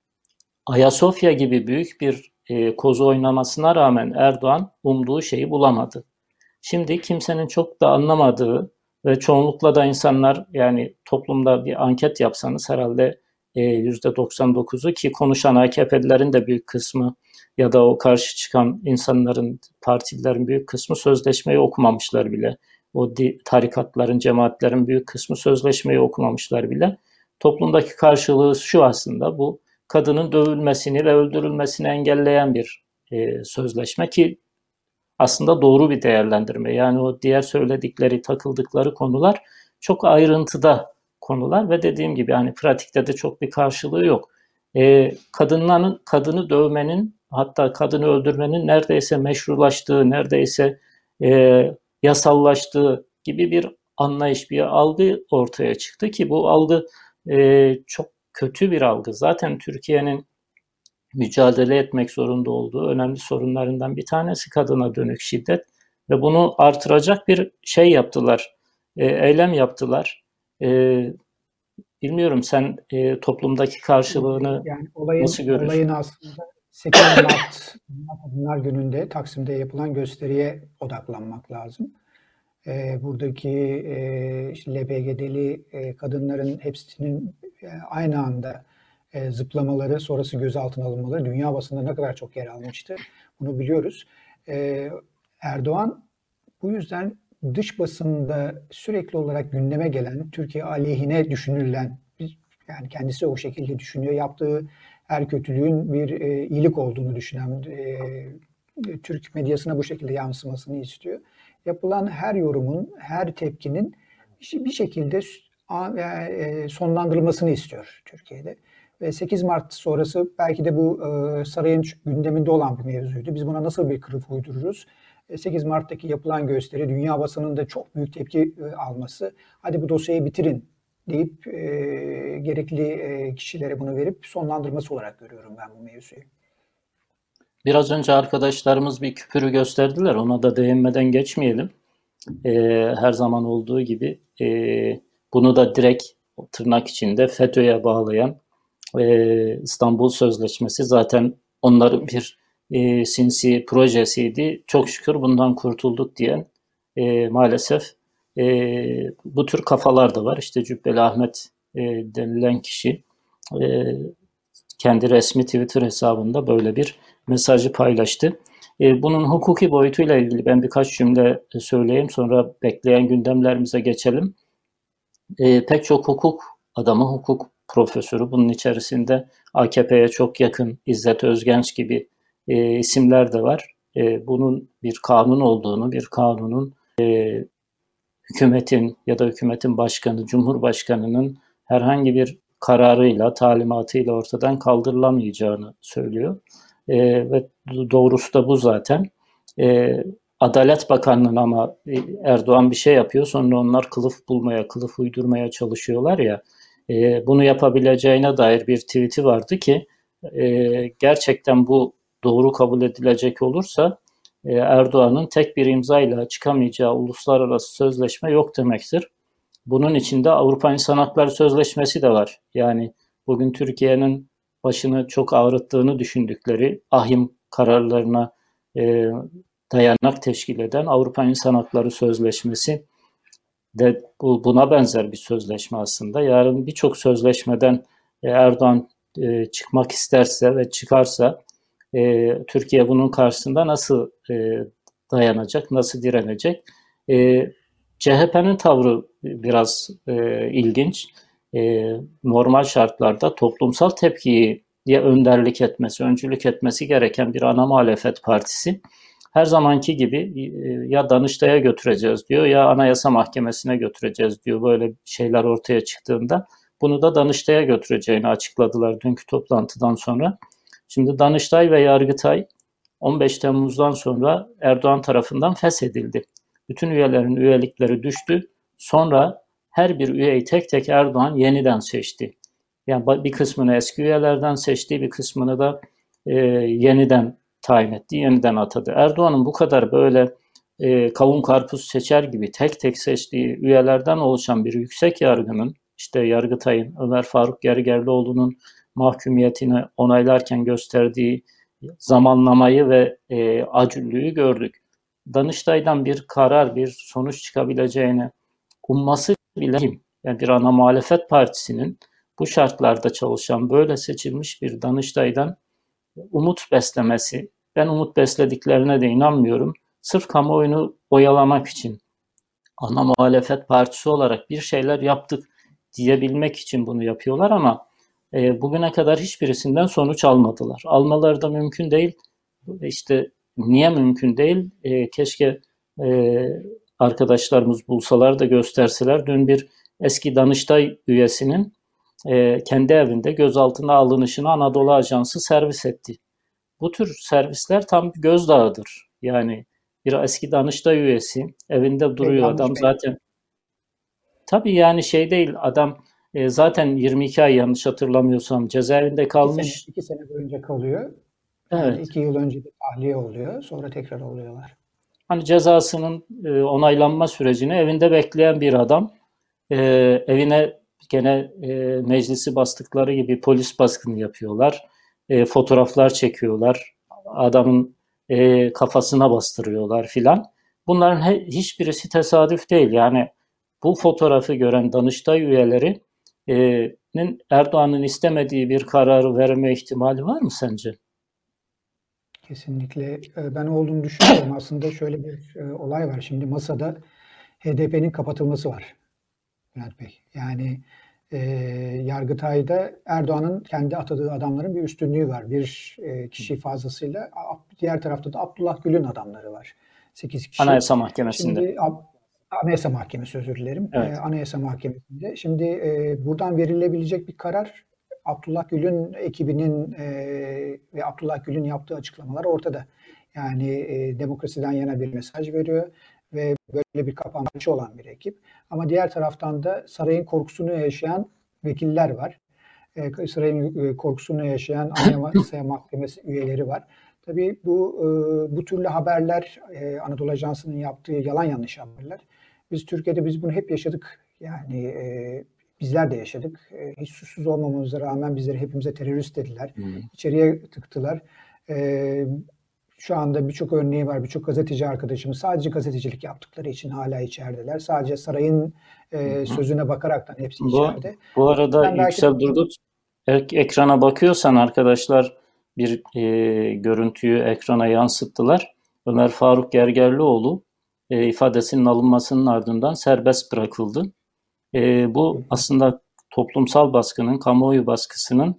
Ayasofya gibi büyük bir e, kozu oynamasına rağmen Erdoğan umduğu şeyi bulamadı. Şimdi kimsenin çok da anlamadığı ve çoğunlukla da insanlar, yani toplumda bir anket yapsanız herhalde e, yüzde doksan dokuzu, ki konuşan A K P'lilerin de büyük kısmı ya da o karşı çıkan insanların, partilerin büyük kısmı sözleşmeyi okumamışlar bile. O tarikatların, cemaatlerin büyük kısmı sözleşmeyi okumamışlar bile. Toplumdaki karşılığı şu aslında: bu kadının dövülmesini ve öldürülmesini engelleyen bir e, sözleşme, ki aslında doğru bir değerlendirme. Yani o diğer söyledikleri, takıldıkları konular çok ayrıntıda konular ve dediğim gibi hani pratikte de çok bir karşılığı yok. E, kadınların kadını dövmenin, hatta kadını öldürmenin neredeyse meşrulaştığı, neredeyse e, yasallaştığı gibi bir anlayış, bir algı ortaya çıktı ki bu algı e, çok kötü bir algı. Zaten Türkiye'nin mücadele etmek zorunda olduğu önemli sorunlarından bir tanesi kadına dönük şiddet ve bunu artıracak bir şey yaptılar, e, eylem yaptılar. E, bilmiyorum sen e, toplumdaki karşılığını Yani olayın nasıl görüyorsun? olayın aslında sekiz Mart Dünya Kadınlar Günü'nde Taksim'de yapılan gösteriye odaklanmak lazım. Ee, buradaki e, işte L G B T'li e, kadınların hepsinin e, aynı anda e, zıplamaları, sonrası gözaltına alınmaları dünya basında ne kadar çok yer almıştı. Bunu biliyoruz. Ee, Erdoğan bu yüzden dış basında sürekli olarak gündeme gelen, Türkiye aleyhine düşünülen, yani kendisi o şekilde düşünüyor, yaptığı her kötülüğün bir e, iyilik olduğunu düşünen, e, Türk medyasına bu şekilde yansımasını istiyor. Yapılan her yorumun, her tepkinin bir şekilde e, sonlandırılmasını istiyor Türkiye'de. Ve sekiz Mart sonrası belki de bu e, sarayın gündeminde olan bir mevzuydu. Biz buna nasıl bir kılıf uydururuz? sekiz Mart'taki yapılan gösteri dünya basınında çok büyük tepki alması. Hadi bu dosyayı bitirin deyip e, gerekli e, kişilere bunu verip sonlandırması olarak görüyorum ben bu mevzuyu. Biraz önce arkadaşlarımız bir küpürü gösterdiler. Ona da değinmeden geçmeyelim. E, her zaman olduğu gibi e, bunu da direkt tırnak içinde FETÖ'ye bağlayan e, İstanbul Sözleşmesi zaten onların bir e, sinsi projesiydi. Çok şükür bundan kurtulduk diyen e, maalesef e, bu tür kafalar da var. İşte Cübbeli Ahmet e, denilen kişi e, kendi resmi Twitter hesabında böyle bir mesajı paylaştı. E, bunun hukuki boyutuyla ilgili ben birkaç cümle söyleyeyim, sonra bekleyen gündemlerimize geçelim. E, pek çok hukuk adamı, hukuk profesörü, bunun içerisinde A K P'ye çok yakın İzzet Özgenç gibi e, isimler de var. E, bunun bir kanun olduğunu, bir kanunun e, hükümetin ya da hükümetin başkanı, cumhurbaşkanının herhangi bir kararıyla, talimatıyla ortadan kaldırılamayacağını söylüyor. E, ve doğrusu da bu zaten. E, Adalet Bakanlığı'nın ama Erdoğan bir şey yapıyor, sonra onlar kılıf bulmaya, kılıf uydurmaya çalışıyorlar ya, e, bunu yapabileceğine dair bir tweet'i vardı ki e, gerçekten bu doğru kabul edilecek olursa e, Erdoğan'ın tek bir imzayla çıkamayacağı uluslararası sözleşme yok demektir. Bunun içinde Avrupa İnsan Hakları Sözleşmesi de var. Yani bugün Türkiye'nin başını çok ağrıttığını düşündükleri ahim kararlarına e, dayanak teşkil eden Avrupa İnsan Hakları Sözleşmesi de bu, buna benzer bir sözleşme aslında. Yarın birçok sözleşmeden e, Erdoğan e, çıkmak isterse ve çıkarsa e, Türkiye bunun karşısında nasıl e, dayanacak, nasıl direnecek? E, C H P'nin tavrı biraz e, ilginç. E, normal şartlarda toplumsal tepkiyi ya önderlik etmesi, öncülük etmesi gereken bir ana muhalefet partisi her zamanki gibi e, ya Danıştay'a götüreceğiz diyor ya Anayasa Mahkemesi'ne götüreceğiz diyor. Böyle şeyler ortaya çıktığında bunu da Danıştay'a götüreceğini açıkladılar dünkü toplantıdan sonra. Şimdi Danıştay ve Yargıtay on beş Temmuz'dan sonra Erdoğan tarafından feshedildi. Bütün üyelerin üyelikleri düştü. Sonra her bir üyeyi tek tek Erdoğan yeniden seçti. Yani bir kısmını eski üyelerden seçti, bir kısmını da e, yeniden tayin etti, yeniden atadı. Erdoğan'ın bu kadar böyle e, kavun karpuz seçer gibi tek tek seçtiği üyelerden oluşan bir yüksek yargının, işte Yargıtay'ın Ömer Faruk Gergerlioğlu'nun mahkumiyetini onaylarken gösterdiği zamanlamayı ve e, acüllüğü gördük. Danıştay'dan bir karar, bir sonuç çıkabileceğini umması bile kim? Yani bir ana muhalefet partisinin bu şartlarda çalışan böyle seçilmiş bir Danıştay'dan umut beslemesi, ben umut beslediklerine de inanmıyorum. Sırf kamuoyunu oyalamak için ana muhalefet partisi olarak bir şeyler yaptık diyebilmek için bunu yapıyorlar ama e, bugüne kadar hiçbirisinden sonuç almadılar. Almaları da mümkün değil. İşte niye mümkün değil? E, keşke e, arkadaşlarımız bulsalar da gösterseler. Dün bir eski Danıştay üyesinin e, kendi evinde gözaltına alınışını Anadolu Ajansı servis etti. Bu tür servisler tam bir gözdağıdır. Yani bir eski Danıştay üyesi evinde Ve duruyor yanlış adam belli. zaten. Tabii yani şey değil adam e, zaten yirmi iki ay yanlış hatırlamıyorsam cezaevinde İki sene, kalmış. iki sene boyunca kalıyor. Yani Evet. iki yıl önce de tahliye oluyor. Sonra tekrar oluyorlar. Hani cezasının e, onaylanma sürecini evinde bekleyen bir adam e, evine gene e, meclisi bastıkları gibi polis baskını yapıyorlar. E, fotoğraflar çekiyorlar. Adamın e, kafasına bastırıyorlar filan. Bunların he, hiçbirisi tesadüf değil. Yani bu fotoğrafı gören Danıştay üyelerinin Erdoğan'ın istemediği bir kararı verme ihtimali var mı sence? Kesinlikle e, ben olduğunu düşünüyorum. Aslında şöyle bir e, olay var. Şimdi masada H D P'nin kapatılması var Bülent Bey. Yani e, Yargıtay'da Erdoğan'ın kendi atadığı adamların bir üstünlüğü var. Bir e, kişi fazlasıyla. Diğer tarafta da Abdullah Gül'ün adamları var. sekiz kişi. Anayasa Mahkemesi'nde. Şimdi Anayasa Mahkemesi, özür dilerim. E, Evet. Anayasa Mahkemesi'nde. Şimdi e, buradan verilebilecek bir karar Abdullah Gül'ün ekibinin e, ve Abdullah Gül'ün yaptığı açıklamalar ortada. Yani e, demokrasiden yana bir mesaj veriyor ve böyle bir kapanmışı olan bir ekip. Ama diğer taraftan da sarayın korkusunu yaşayan vekiller var. E, sarayın korkusunu yaşayan Anayasa Mahkemesi üyeleri var. Tabii bu e, bu türlü haberler, e, Anadolu Ajansı'nın yaptığı yalan yanlış haberler. Biz Türkiye'de biz bunu hep yaşadık. Yani e, bizler de yaşadık. E, hiç suçsuz olmamamıza rağmen bizleri hepimize terörist dediler. Hmm. İçeriye tıktılar. E, şu anda birçok örneği var. Birçok gazeteci arkadaşımız sadece gazetecilik yaptıkları için hala içerideler. Sadece sarayın e, sözüne bakaraktan hepsi bu, içeride. Bu arada ben Yüksel belki... Durgut, ekrana bakıyorsan arkadaşlar bir e, görüntüyü ekrana yansıttılar. Ömer Faruk Gergerlioğlu e, ifadesinin alınmasının ardından serbest bırakıldı. E, bu aslında toplumsal baskının, kamuoyu baskısının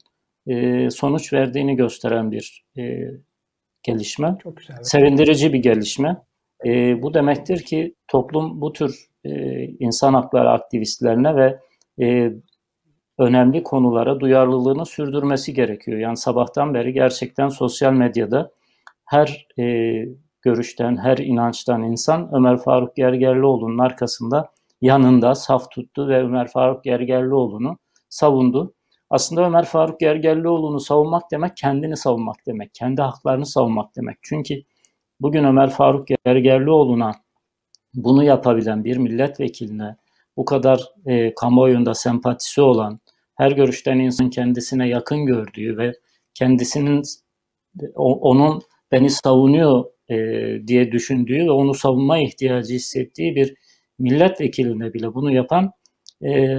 e, sonuç verdiğini gösteren bir e, gelişme. Çok güzel. Sevindirici bir gelişme. E, bu demektir ki toplum bu tür e, insan hakları aktivistlerine ve e, önemli konulara duyarlılığını sürdürmesi gerekiyor. Yani sabahtan beri gerçekten sosyal medyada her e, görüşten, her inançtan insan Ömer Faruk Gergerlioğlu'nun arkasında, yanında saf tuttu ve Ömer Faruk Gergerlioğlu'nu savundu. Aslında Ömer Faruk Gergerlioğlu'nu savunmak demek, kendini savunmak demek, kendi haklarını savunmak demek. Çünkü bugün Ömer Faruk Gergerlioğlu'na bunu yapabilen bir milletvekilini, bu kadar e, kamuoyunda sempatisi olan, her görüşten insan kendisine yakın gördüğü ve kendisinin o, onun beni savunuyor e, diye düşündüğü ve onu savunma ihtiyacı hissettiği bir milletvekiline bile bunu yapan e,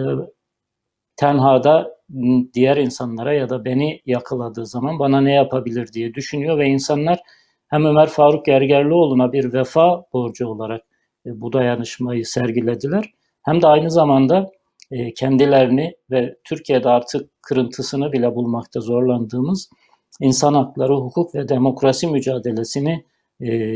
tenhada diğer insanlara ya da beni yakaladığı zaman bana ne yapabilir diye düşünüyor ve insanlar hem Ömer Faruk Gergerlioğlu'na bir vefa borcu olarak e, bu dayanışmayı sergilediler, hem de aynı zamanda e, kendilerini ve Türkiye'de artık kırıntısını bile bulmakta zorlandığımız insan hakları, hukuk ve demokrasi mücadelesini e,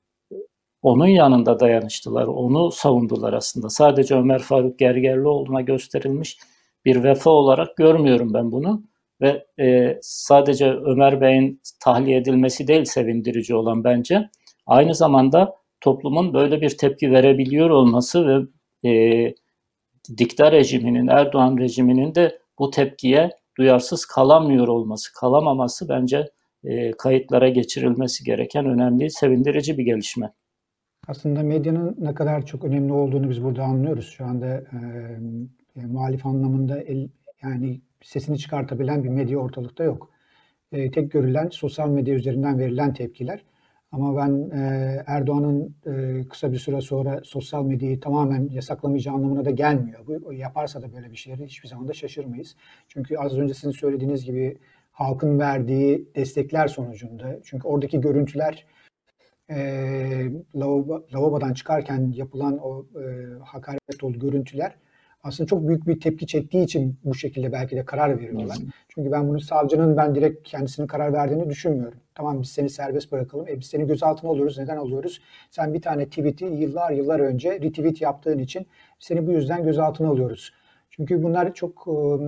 onun yanında dayanıştılar, onu savundular aslında. Sadece Ömer Faruk Gergerlioğlu'na gösterilmiş bir vefa olarak görmüyorum ben bunu ve e, sadece Ömer Bey'in tahliye edilmesi değil sevindirici olan bence, aynı zamanda toplumun böyle bir tepki verebiliyor olması ve e, dikta rejiminin, Erdoğan rejiminin de bu tepkiye duyarsız kalamıyor olması, kalamaması bence e, kayıtlara geçirilmesi gereken önemli, sevindirici bir gelişme. Aslında medyanın ne kadar çok önemli olduğunu biz burada anlıyoruz. Şu anda e, e, muhalif anlamında el, yani sesini çıkartabilen bir medya ortalıkta yok. E, tek görülen sosyal medya üzerinden verilen tepkiler. Ama ben e, Erdoğan'ın e, kısa bir süre sonra sosyal medyayı tamamen yasaklamayacağı anlamına da gelmiyor. Bu yaparsa da böyle bir şeyleri hiçbir zaman da şaşırmayız. Çünkü az önce sizin söylediğiniz gibi halkın verdiği destekler sonucunda, çünkü oradaki görüntüler e, lavabo, lavabodan çıkarken yapılan o e, hakaret dolu görüntüler aslında çok büyük bir tepki çektiği için bu şekilde belki de karar veriyorlar. Çünkü ben bunu savcının ben direkt kendisinin karar verdiğini düşünmüyorum. Tamam biz seni serbest bırakalım. E biz seni gözaltına alıyoruz. Neden alıyoruz? Sen bir tane tweet'i yıllar yıllar önce retweet yaptığın için seni bu yüzden gözaltına alıyoruz. Çünkü bunlar çok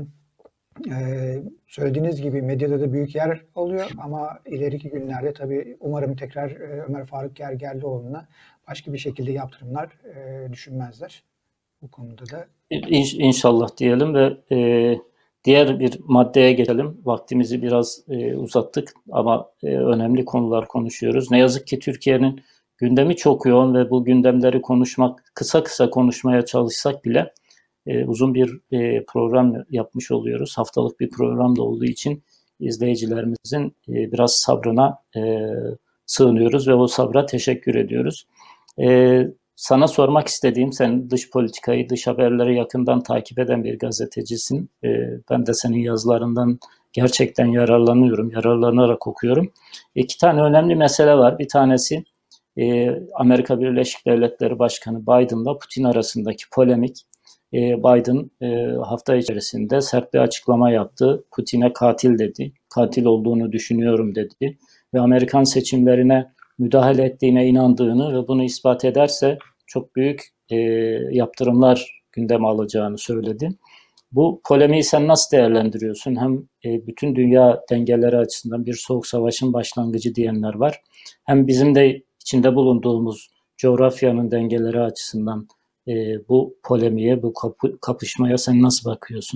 e, söylediğiniz gibi medyada da büyük yer alıyor ama ileriki günlerde tabii umarım tekrar e, Ömer Faruk Gergerlioğlu'na başka bir şekilde yaptırımlar e, düşünmezler. Bu konuda da İnş, İnşallah diyelim ve e, diğer bir maddeye gelelim. Vaktimizi biraz e, uzattık ama e, önemli konular konuşuyoruz. Ne yazık ki Türkiye'nin gündemi çok yoğun ve bu gündemleri konuşmak, kısa kısa konuşmaya çalışsak bile e, uzun bir e, program yapmış oluyoruz. Haftalık bir program da olduğu için izleyicilerimizin e, biraz sabrına e, sığınıyoruz ve o sabra teşekkür ediyoruz. E, Sana sormak istediğim, sen dış politikayı, dış haberleri yakından takip eden bir gazetecisin. E, ben de senin yazılarından gerçekten yararlanıyorum, yararlanarak okuyorum. İki tane önemli mesele var. Bir tanesi e, Amerika Birleşik Devletleri Başkanı Biden'la Putin arasındaki polemik. E, Biden e, hafta içerisinde sert bir açıklama yaptı. Putin'e katil dedi. Katil olduğunu düşünüyorum dedi. Ve Amerikan seçimlerine müdahale ettiğine inandığını ve bunu ispat ederse çok büyük e, yaptırımlar gündeme alacağını söyledi. Bu polemiği sen nasıl değerlendiriyorsun? Hem e, bütün dünya dengeleri açısından bir soğuk savaşın başlangıcı diyenler var. Hem bizim de içinde bulunduğumuz coğrafyanın dengeleri açısından e, bu polemiğe, bu kapı, kapışmaya sen nasıl bakıyorsun?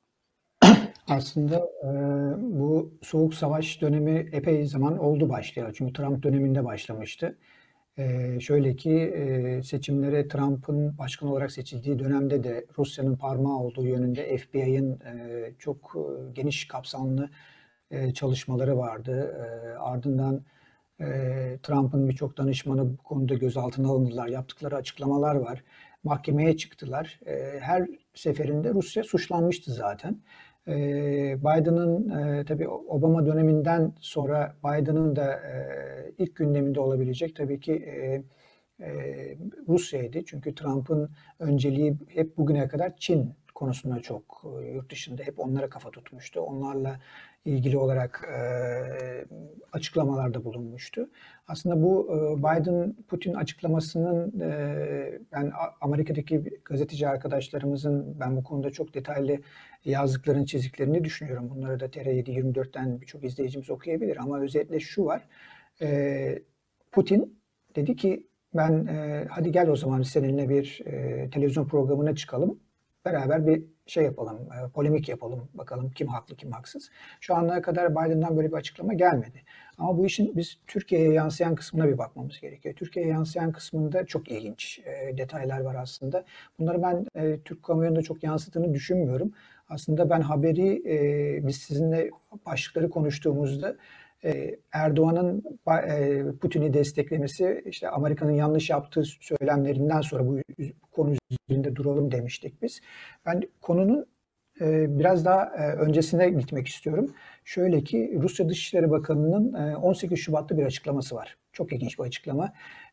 Aslında e, bu soğuk savaş dönemi epey zaman oldu başlayalı. Çünkü Trump döneminde başlamıştı. E, şöyle ki e, seçimlere Trump'ın başkan olarak seçildiği dönemde de Rusya'nın parmağı olduğu yönünde F B I'ın e, çok e, geniş kapsamlı e, çalışmaları vardı. E, ardından e, Trump'ın birçok danışmanı bu konuda gözaltına alındılar. Yaptıkları açıklamalar var. Mahkemeye çıktılar. E, her seferinde Rusya suçlanmıştı zaten. E, Biden'ın e, tabii Obama döneminden sonra Biden'ın da e, ilk gündeminde olabilecek tabii ki e, e, Rusya'ydı. Çünkü Trump'ın önceliği hep bugüne kadar Çin konusunda çok e, yurt dışında hep onlara kafa tutmuştu. Onlarla ilgili olarak e, açıklamalarda bulunmuştu. Aslında bu e, Biden-Putin açıklamasının e, ben Amerika'daki gazeteci arkadaşlarımızın ben bu konuda çok detaylı yazdıklarını, çizdiklerini düşünüyorum. Bunları da T R yedi yirmi dörtten birçok izleyicimiz okuyabilir. Ama özetle şu var. E, Putin dedi ki ben e, hadi gel o zaman seninle bir e, televizyon programına çıkalım. Beraber bir şey yapalım, e, polemik yapalım. Bakalım kim haklı, kim haksız. Şu ana kadar Biden'dan böyle bir açıklama gelmedi. Ama bu işin biz Türkiye'ye yansıyan kısmına bir bakmamız gerekiyor. Türkiye'ye yansıyan kısmında çok ilginç e, detaylar var aslında. Bunları ben e, Türk kamuoyunda çok yansıttığını düşünmüyorum. Aslında ben haberi e, biz sizinle başlıkları konuştuğumuzda e, Erdoğan'ın e, Putin'i desteklemesi, işte Amerika'nın yanlış yaptığı söylemlerinden sonra bu konu üzerinde duralım demiştik biz. Ben konunun e, biraz daha e, öncesine gitmek istiyorum. Şöyle ki Rusya Dışişleri Bakanı'nın e, on sekiz Şubat'ta bir açıklaması var. Çok ilginç bir açıklama.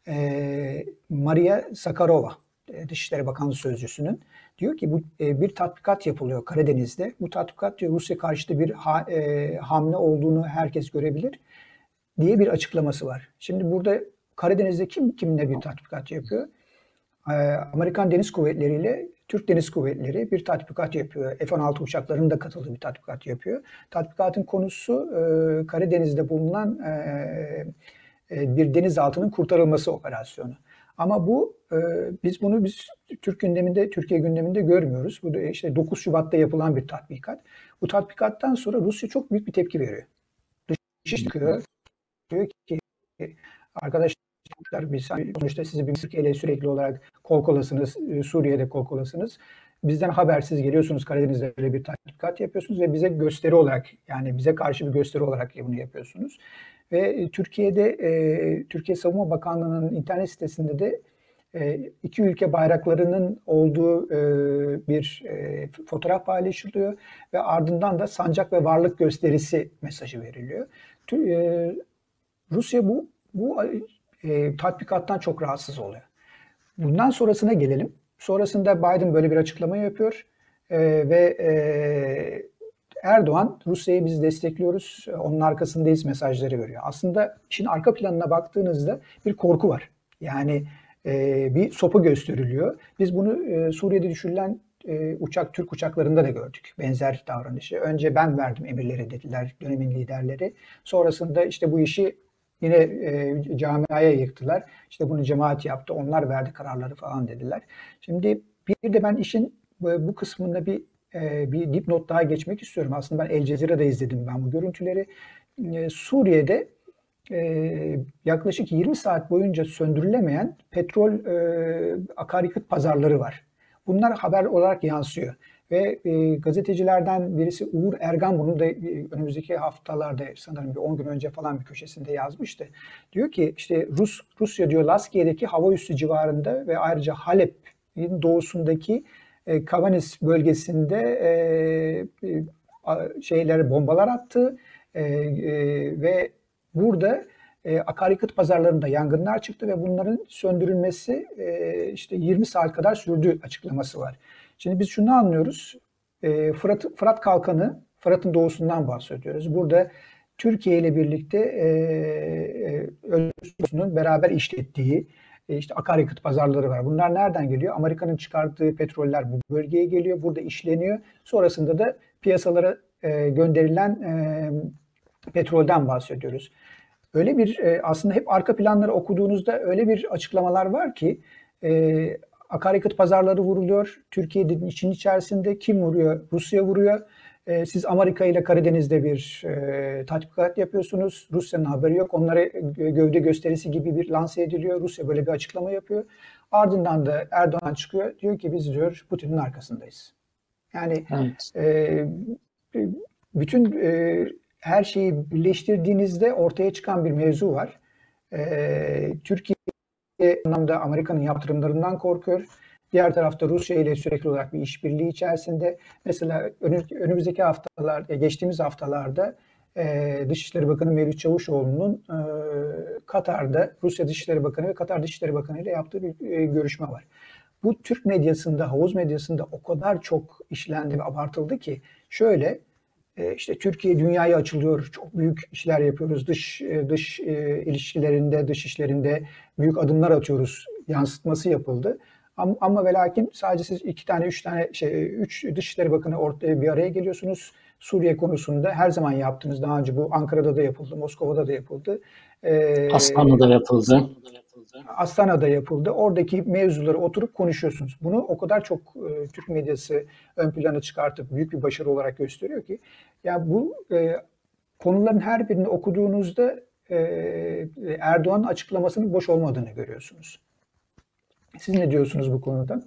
E, Maria Zakharova, e, Dışişleri Bakanlığı Sözcüsü'nün diyor ki bu e, bir tatbikat yapılıyor Karadeniz'de. Bu tatbikat diyor Rusya karşıtı bir ha, e, hamle olduğunu herkes görebilir diye bir açıklaması var. Şimdi burada Karadeniz'de kim kiminle bir tatbikat yapıyor? Amerikan Deniz Kuvvetleri ile Türk Deniz Kuvvetleri bir tatbikat yapıyor. F on altı uçaklarının da katıldığı bir tatbikat yapıyor. Tatbikatın konusu Karadeniz'de bulunan bir denizaltının kurtarılması operasyonu. Ama bu biz bunu biz Türk gündeminde, Türkiye gündeminde görmüyoruz. Bu da işte dokuz Şubat'ta yapılan bir tatbikat. Bu tatbikattan sonra Rusya çok büyük bir tepki veriyor. Dışişleri çıkıyor. Diyor ki arkadaşlar biz sonuçta sizi bir Türkiye ile sürekli olarak kol kolasınız, Suriye'de kol kolasınız. Bizden habersiz geliyorsunuz Karadeniz'de böyle bir tatbikat yapıyorsunuz ve bize gösteri olarak yani bize karşı bir gösteri olarak bunu yapıyorsunuz. Ve Türkiye'de e, Türkiye Savunma Bakanlığı'nın internet sitesinde de e, iki ülke bayraklarının olduğu e, bir e, fotoğraf paylaşılıyor ve ardından da sancak ve varlık gösterisi mesajı veriliyor. E, Rusya bu bu e, tatbikattan çok rahatsız oluyor. Bundan sonrasına gelelim. Sonrasında Biden böyle bir açıklama yapıyor e, ve e, Erdoğan Rusya'yı biz destekliyoruz, onun arkasındayız mesajları veriyor. Aslında işin arka planına baktığınızda bir korku var. Yani e, bir sopa gösteriliyor. Biz bunu e, Suriye'de düşürülen e, uçak, Türk uçaklarında da gördük benzer davranışı. Önce ben verdim emirleri dediler dönemin liderleri. Sonrasında işte bu işi yine e, camiaya yıktılar. İşte bunu cemaat yaptı, onlar verdi kararları falan dediler. Şimdi bir de ben işin bu, bu kısmında bir e, bir dipnot daha geçmek istiyorum. Aslında ben El Cezire'de izledim ben bu görüntüleri. E, Suriye'de e, yaklaşık yirmi saat boyunca söndürülemeyen petrol e, akaryakıt pazarları var. Bunlar haber olarak yansıyor. Ve e, gazetecilerden birisi Uğur Ergan bunu da e, önümüzdeki haftalarda sanırım bir on gün önce falan bir köşesinde yazmıştı. Diyor ki işte Rus Rusya diyor Laskiye'deki hava üssü civarında ve ayrıca Halep'in doğusundaki e, Kavanis bölgesinde e, e, şeyleri bombalar attı e, e, ve burada e, akaryakıt pazarlarında yangınlar çıktı ve bunların söndürülmesi e, işte yirmi saat kadar sürdü açıklaması var. Şimdi biz şunu anlıyoruz. E, Fırat, Fırat Kalkanı, Fırat'ın doğusundan bahsediyoruz. Burada Türkiye ile birlikte e, e, beraber işlettiği e, işte akaryakıt pazarları var. Bunlar nereden geliyor? Amerika'nın çıkarttığı petroller bu bölgeye geliyor. Burada işleniyor. Sonrasında da piyasalara e, gönderilen e, petrolden bahsediyoruz. Öyle bir e, aslında hep arka planları okuduğunuzda öyle bir açıklamalar var ki e, akaryakıt pazarları vuruluyor. Türkiye'nin için içerisinde kim vuruyor? Rusya vuruyor. E, siz Amerika ile Karadeniz'de bir e, tatbikat yapıyorsunuz. Rusya'nın haberi yok. Onlara gövde gösterisi gibi bir lanse ediliyor. Rusya böyle bir açıklama yapıyor. Ardından da Erdoğan çıkıyor. Diyor ki biz diyor Putin'in arkasındayız. Yani evet. e, bütün e, her şeyi birleştirdiğinizde ortaya çıkan bir mevzu var. E, Türkiye anlamda Amerika'nın yaptırımlarından korkuyor. Diğer tarafta Rusya ile sürekli olarak bir işbirliği içerisinde. Mesela önümüzdeki haftalar, geçtiğimiz haftalarda Dışişleri Bakanı Mevlüt Çavuşoğlu'nun Katar'da Rusya Dışişleri Bakanı ve Katar Dışişleri Bakanı ile yaptığı bir görüşme var. Bu Türk medyasında, havuz medyasında o kadar çok işlendi ve abartıldı ki şöyle işte Türkiye dünyaya açılıyor, çok büyük işler yapıyoruz, dış dış ilişkilerinde, dış işlerinde büyük adımlar atıyoruz yansıtması yapıldı. Ama, ama ve lakin sadece siz iki tane, üç tane, şey, üç Dışişleri Bakanı ortaya bir araya geliyorsunuz. Suriye konusunda her zaman yaptınız. Daha önce bu Ankara'da da yapıldı, Moskova'da da yapıldı. Ee, Astana'da yapıldı. Astana'da yapıldı. Oradaki mevzuları oturup konuşuyorsunuz. Bunu o kadar çok e, Türk medyası ön plana çıkartıp büyük bir başarı olarak gösteriyor ki. Yani bu e, konuların her birini okuduğunuzda e, Erdoğan'ın açıklamasının boş olmadığını görüyorsunuz. Siz ne diyorsunuz bu konuda?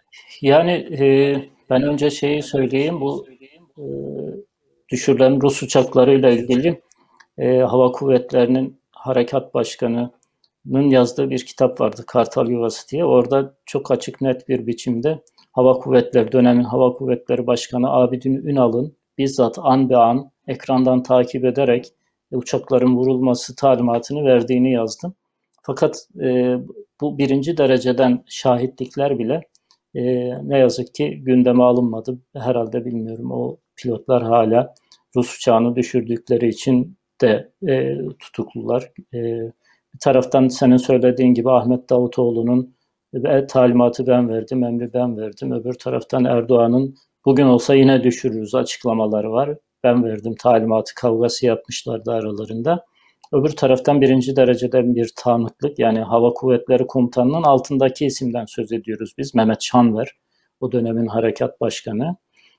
Yani e, ben önce şeyi söyleyeyim. Bu e, düşürülen Rus uçaklarıyla ilgili e, Hava Kuvvetleri'nin Harekat Başkanı'nın yazdığı bir kitap vardı. Kartal Yuvası diye. Orada çok açık net bir biçimde Hava Kuvvetleri, dönemin Hava Kuvvetleri Başkanı Abidin Ünal'ın bizzat an be an ekrandan takip ederek e, uçakların vurulması talimatını verdiğini yazdım. Fakat e, bu birinci dereceden şahitlikler bile e, ne yazık ki gündeme alınmadı. Herhalde bilmiyorum, o pilotlar hala Rus uçağını düşürdükleri için de e, tutuklular. E, bir taraftan senin söylediğin gibi Ahmet Davutoğlu'nun e, talimatı ben verdim, emri ben verdim. Öbür taraftan Erdoğan'ın bugün olsa yine düşürürüz açıklamaları var. Ben verdim talimatı kavgası yapmışlardı aralarında. Öbür taraftan birinci derecede bir tanıklık, yani Hava Kuvvetleri Komutanı'nın altındaki isimden söz ediyoruz biz. Mehmet Şanver, o dönemin harekat başkanı.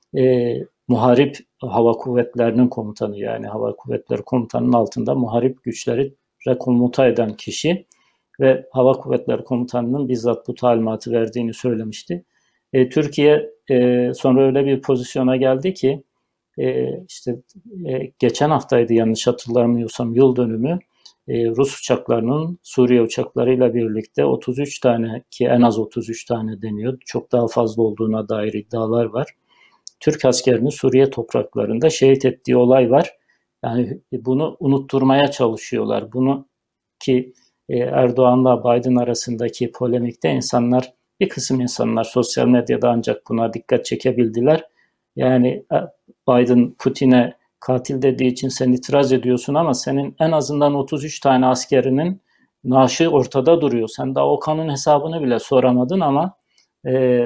E, muharip Hava Kuvvetleri'nin komutanı, yani Hava Kuvvetleri Komutanı'nın altında muharip güçleri komuta eden kişi ve Hava Kuvvetleri Komutanı'nın bizzat bu talimatı verdiğini söylemişti. E, Türkiye e, sonra öyle bir pozisyona geldi ki e, işte e, geçen haftaydı yanlış hatırlamıyorsam yıl dönümü, e, Rus uçaklarının Suriye uçaklarıyla birlikte otuz üç tane, ki en az otuz üç tane deniyor, çok daha fazla olduğuna dair iddialar var, Türk askerini Suriye topraklarında şehit ettiği olay var. Yani bunu unutturmaya çalışıyorlar. Bunu ki Erdoğan'la Biden arasındaki polemikte insanlar, bir kısım insanlar sosyal medyada ancak buna dikkat çekebildiler. Yani Biden Putin'e katil dediği için sen itiraz ediyorsun ama senin en azından otuz üç tane askerinin naaşı ortada duruyor. Sen daha o kanun hesabını bile soramadın ama e,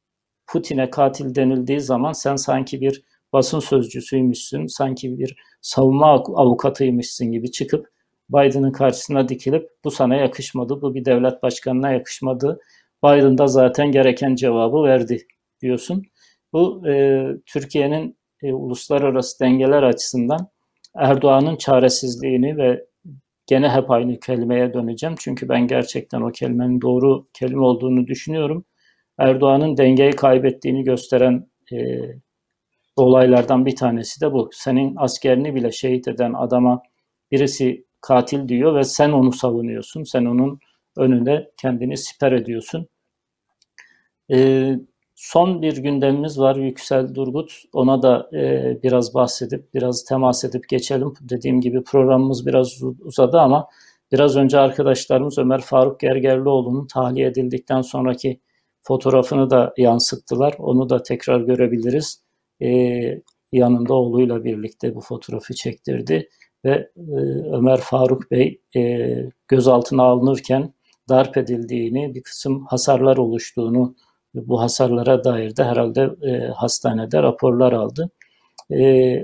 Putin'e katil denildiği zaman sen sanki bir basın sözcüsüymüşsün, sanki bir savunma avukatıymışsın gibi çıkıp Biden'ın karşısına dikilip bu sana yakışmadı, bu bir devlet başkanına yakışmadı, Biden da zaten gereken cevabı verdi diyorsun. Bu e, Türkiye'nin e, uluslararası dengeler açısından Erdoğan'ın çaresizliğini ve gene hep aynı kelimeye döneceğim. Çünkü ben gerçekten o kelimenin doğru kelime olduğunu düşünüyorum. Erdoğan'ın dengeyi kaybettiğini gösteren e, olaylardan bir tanesi de bu. Senin askerini bile şehit eden adama birisi katil diyor ve sen onu savunuyorsun. Sen onun önünde kendini siper ediyorsun. Ee, son bir gündemimiz var Yüksel Durgut. Ona da e, biraz bahsedip, biraz temas edip geçelim. Dediğim gibi programımız biraz uzadı ama biraz önce arkadaşlarımız Ömer Faruk Gergerlioğlu'nun tahliye edildikten sonraki fotoğrafını da yansıttılar. Onu da tekrar görebiliriz. Ee, yanında oğluyla birlikte bu fotoğrafı çektirdi ve e, Ömer Faruk Bey e, gözaltına alınırken darp edildiğini, bir kısım hasarlar oluştuğunu, bu hasarlara dair de herhalde e, hastanede raporlar aldı. E,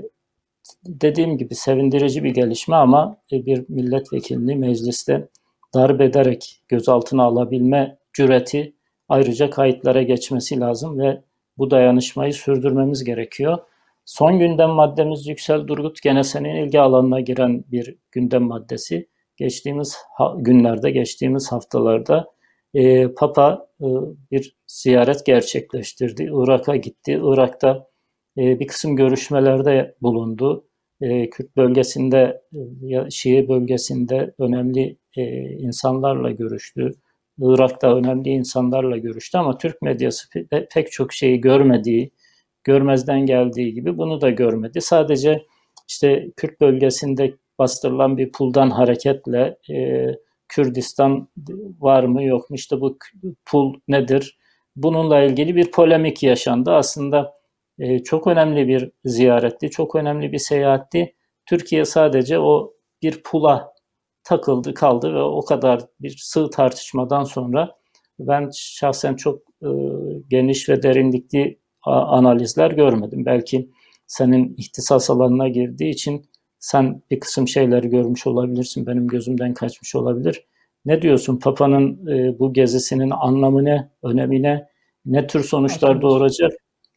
dediğim gibi sevindirici bir gelişme ama e, bir milletvekilini mecliste darp ederek gözaltına alabilme cüreti ayrıca kayıtlara geçmesi lazım ve bu dayanışmayı sürdürmemiz gerekiyor. Son gündem maddemiz Yüksel Durgut, gene senin ilgi alanına giren bir gündem maddesi. Geçtiğimiz günlerde, geçtiğimiz haftalarda e, Papa e, bir ziyaret gerçekleştirdi. Irak'a gitti. Irak'ta e, bir kısım görüşmelerde bulundu. E, Kürt bölgesinde, e, Şii bölgesinde önemli e, insanlarla görüştü. Irak'ta önemli insanlarla görüştü ama Türk medyası pe- pek çok şeyi görmediği, görmezden geldiği gibi bunu da görmedi. Sadece işte Kürt bölgesinde bastırılan bir puldan hareketle e, Kürdistan var mı yok mu, işte bu pul nedir? Bununla ilgili bir polemik yaşandı. Aslında e, çok önemli bir ziyaretti, çok önemli bir seyahatti. Türkiye sadece o bir pula takıldı kaldı ve o kadar bir sığ tartışmadan sonra ben şahsen çok e, geniş ve derinlikli analizler görmedim. Belki senin ihtisas alanına girdiği için sen bir kısım şeyleri görmüş olabilirsin. Benim gözümden kaçmış olabilir. Ne diyorsun? Papa'nın e, bu gezisinin anlamı ne, önemi ne, ne tür sonuçlar Aslında doğuracak?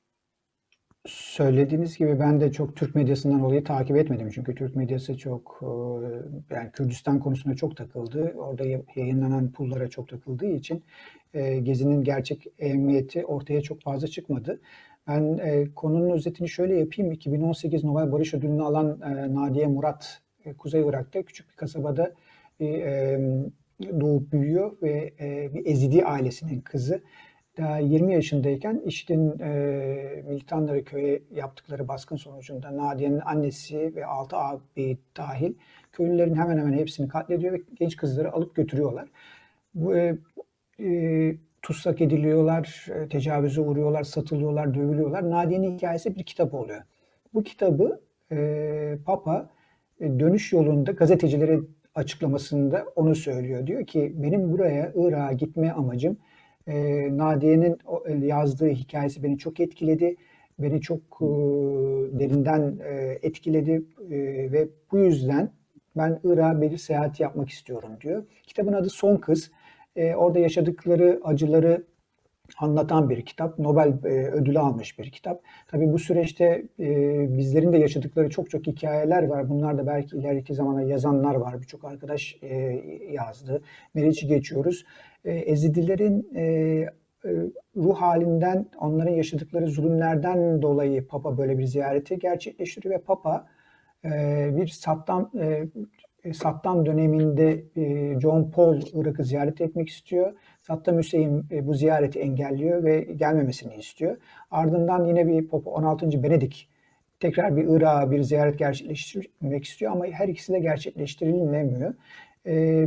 söylediğiniz gibi ben de çok Türk medyasından olayı takip etmedim. Çünkü Türk medyası çok e, yani Kürdistan konusunda çok takıldı. Orada yayınlanan pullara çok takıldığı için e, Gezi'nin gerçek ehemmiyeti ortaya çok fazla çıkmadı. Ben e, konunun özetini şöyle yapayım. iki bin on sekiz Nobel Barış Ödülünü alan e, Nadiye Murat, e, Kuzey Irak'ta küçük bir kasabada bir, e, doğup büyüyor ve e, bir Ezidi ailesinin kızı. Daha yirmi yaşındayken IŞİD'in e, militanları köye yaptıkları baskın sonucunda Nadiye'nin annesi ve altı ağabey dahil köylülerin hemen hemen hepsini katlediyor ve genç kızları alıp götürüyorlar. Bu e, e, tutsak ediliyorlar, e, tecavüze uğruyorlar, satılıyorlar, dövülüyorlar. Nadiye'nin hikayesi bir kitap oluyor. Bu kitabı e, Papa e, dönüş yolunda gazetecilere açıklamasında onu söylüyor. Diyor ki benim buraya Irak'a gitme amacım e, Nadiye'nin yazdığı hikayesi beni çok etkiledi. Beni çok e, derinden e, etkiledi e, ve bu yüzden ben Irak'a bir seyahat yapmak istiyorum diyor. Kitabın adı Son Kız. E, orada yaşadıkları acıları anlatan bir kitap. Nobel e, ödülü almış bir kitap. Tabii bu süreçte e, bizlerin de yaşadıkları çok çok hikayeler var. Bunlar da belki ileriki zamana yazanlar var. Birçok arkadaş e, yazdı. Meriç'i geçiyoruz. E, Ezidilerin e, e, ruh halinden, onların yaşadıkları zulümlerden dolayı Papa böyle bir ziyareti gerçekleştiriyor ve Papa e, bir Saddam e, Saddam döneminde e, John Paul Irak'ı ziyaret etmek istiyor. Saddam Hüseyin e, bu ziyareti engelliyor ve gelmemesini istiyor. Ardından yine bir Papa on altıncı Benedik tekrar bir Irak'a bir ziyaret gerçekleştirmek istiyor ama her ikisi de gerçekleştirilemiyor. E,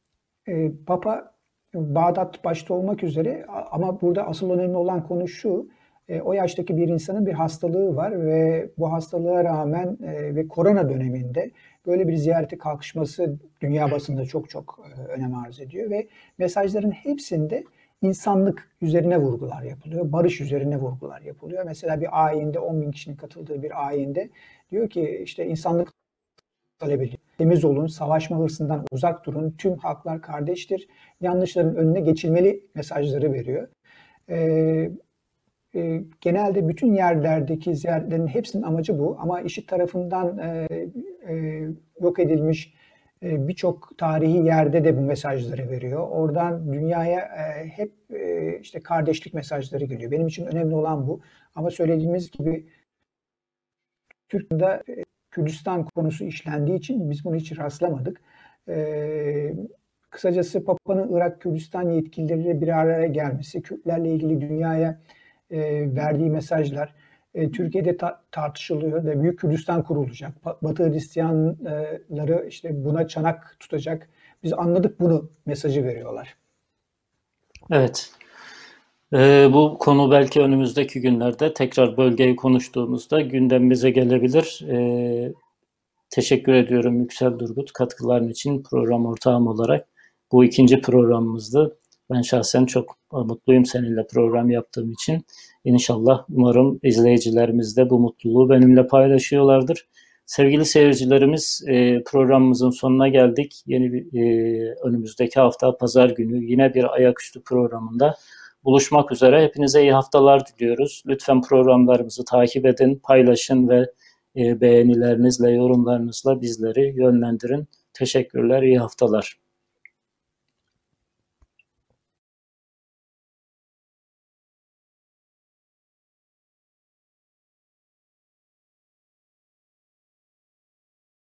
e, Papa Bağdat başta olmak üzere ama burada asıl önemli olan konu şu. E, o yaştaki bir insanın bir hastalığı var ve bu hastalığa rağmen e, ve korona döneminde böyle bir ziyarete kalkışması dünya basında çok çok e, önem arz ediyor ve mesajların hepsinde insanlık üzerine vurgular yapılıyor, barış üzerine vurgular yapılıyor. Mesela bir ayinde on bin kişinin katıldığı bir ayinde diyor ki işte insanlık talep ediyor. Temiz olun, savaşma hırsından uzak durun, tüm halklar kardeştir, yanlışların önüne geçilmeli mesajları veriyor. Ee, e, genelde bütün yerlerdeki ziyaretlerin hepsinin amacı bu ama IŞİD tarafından e, e, yok edilmiş e, birçok tarihi yerde de bu mesajları veriyor. Oradan dünyaya e, hep e, işte kardeşlik mesajları geliyor. Benim için önemli olan bu. Ama söylediğimiz gibi Türkiye'de Kürdistan konusu işlendiği için biz bunu hiç rastlamadık. Ee, kısacası Papa'nın Irak Kürdistan yetkilileriyle bir araya gelmesi, Kürtlerle ilgili dünyaya e, verdiği mesajlar e, Türkiye'de ta- tartışılıyor ve Büyük Kürdistan kurulacak. Batı Hristiyanları işte buna çanak tutacak. Biz anladık bunu mesajı veriyorlar. Evet. Ee, bu konu belki önümüzdeki günlerde tekrar bölgeyi konuştuğumuzda gündemimize gelebilir. Ee, teşekkür ediyorum Yüksel Durgut katkıların için program ortağım olarak. Bu ikinci programımızdı. Ben şahsen çok mutluyum seninle program yaptığım için. İnşallah umarım izleyicilerimiz de bu mutluluğu benimle paylaşıyorlardır. Sevgili seyircilerimiz, e, programımızın sonuna geldik. Yeni bir e, önümüzdeki hafta Pazar günü yine bir ayaküstü programında buluşmak üzere. Hepinize iyi haftalar diliyoruz. Lütfen programlarımızı takip edin, paylaşın ve e, beğenilerinizle, yorumlarınızla bizleri yönlendirin. Teşekkürler, iyi haftalar.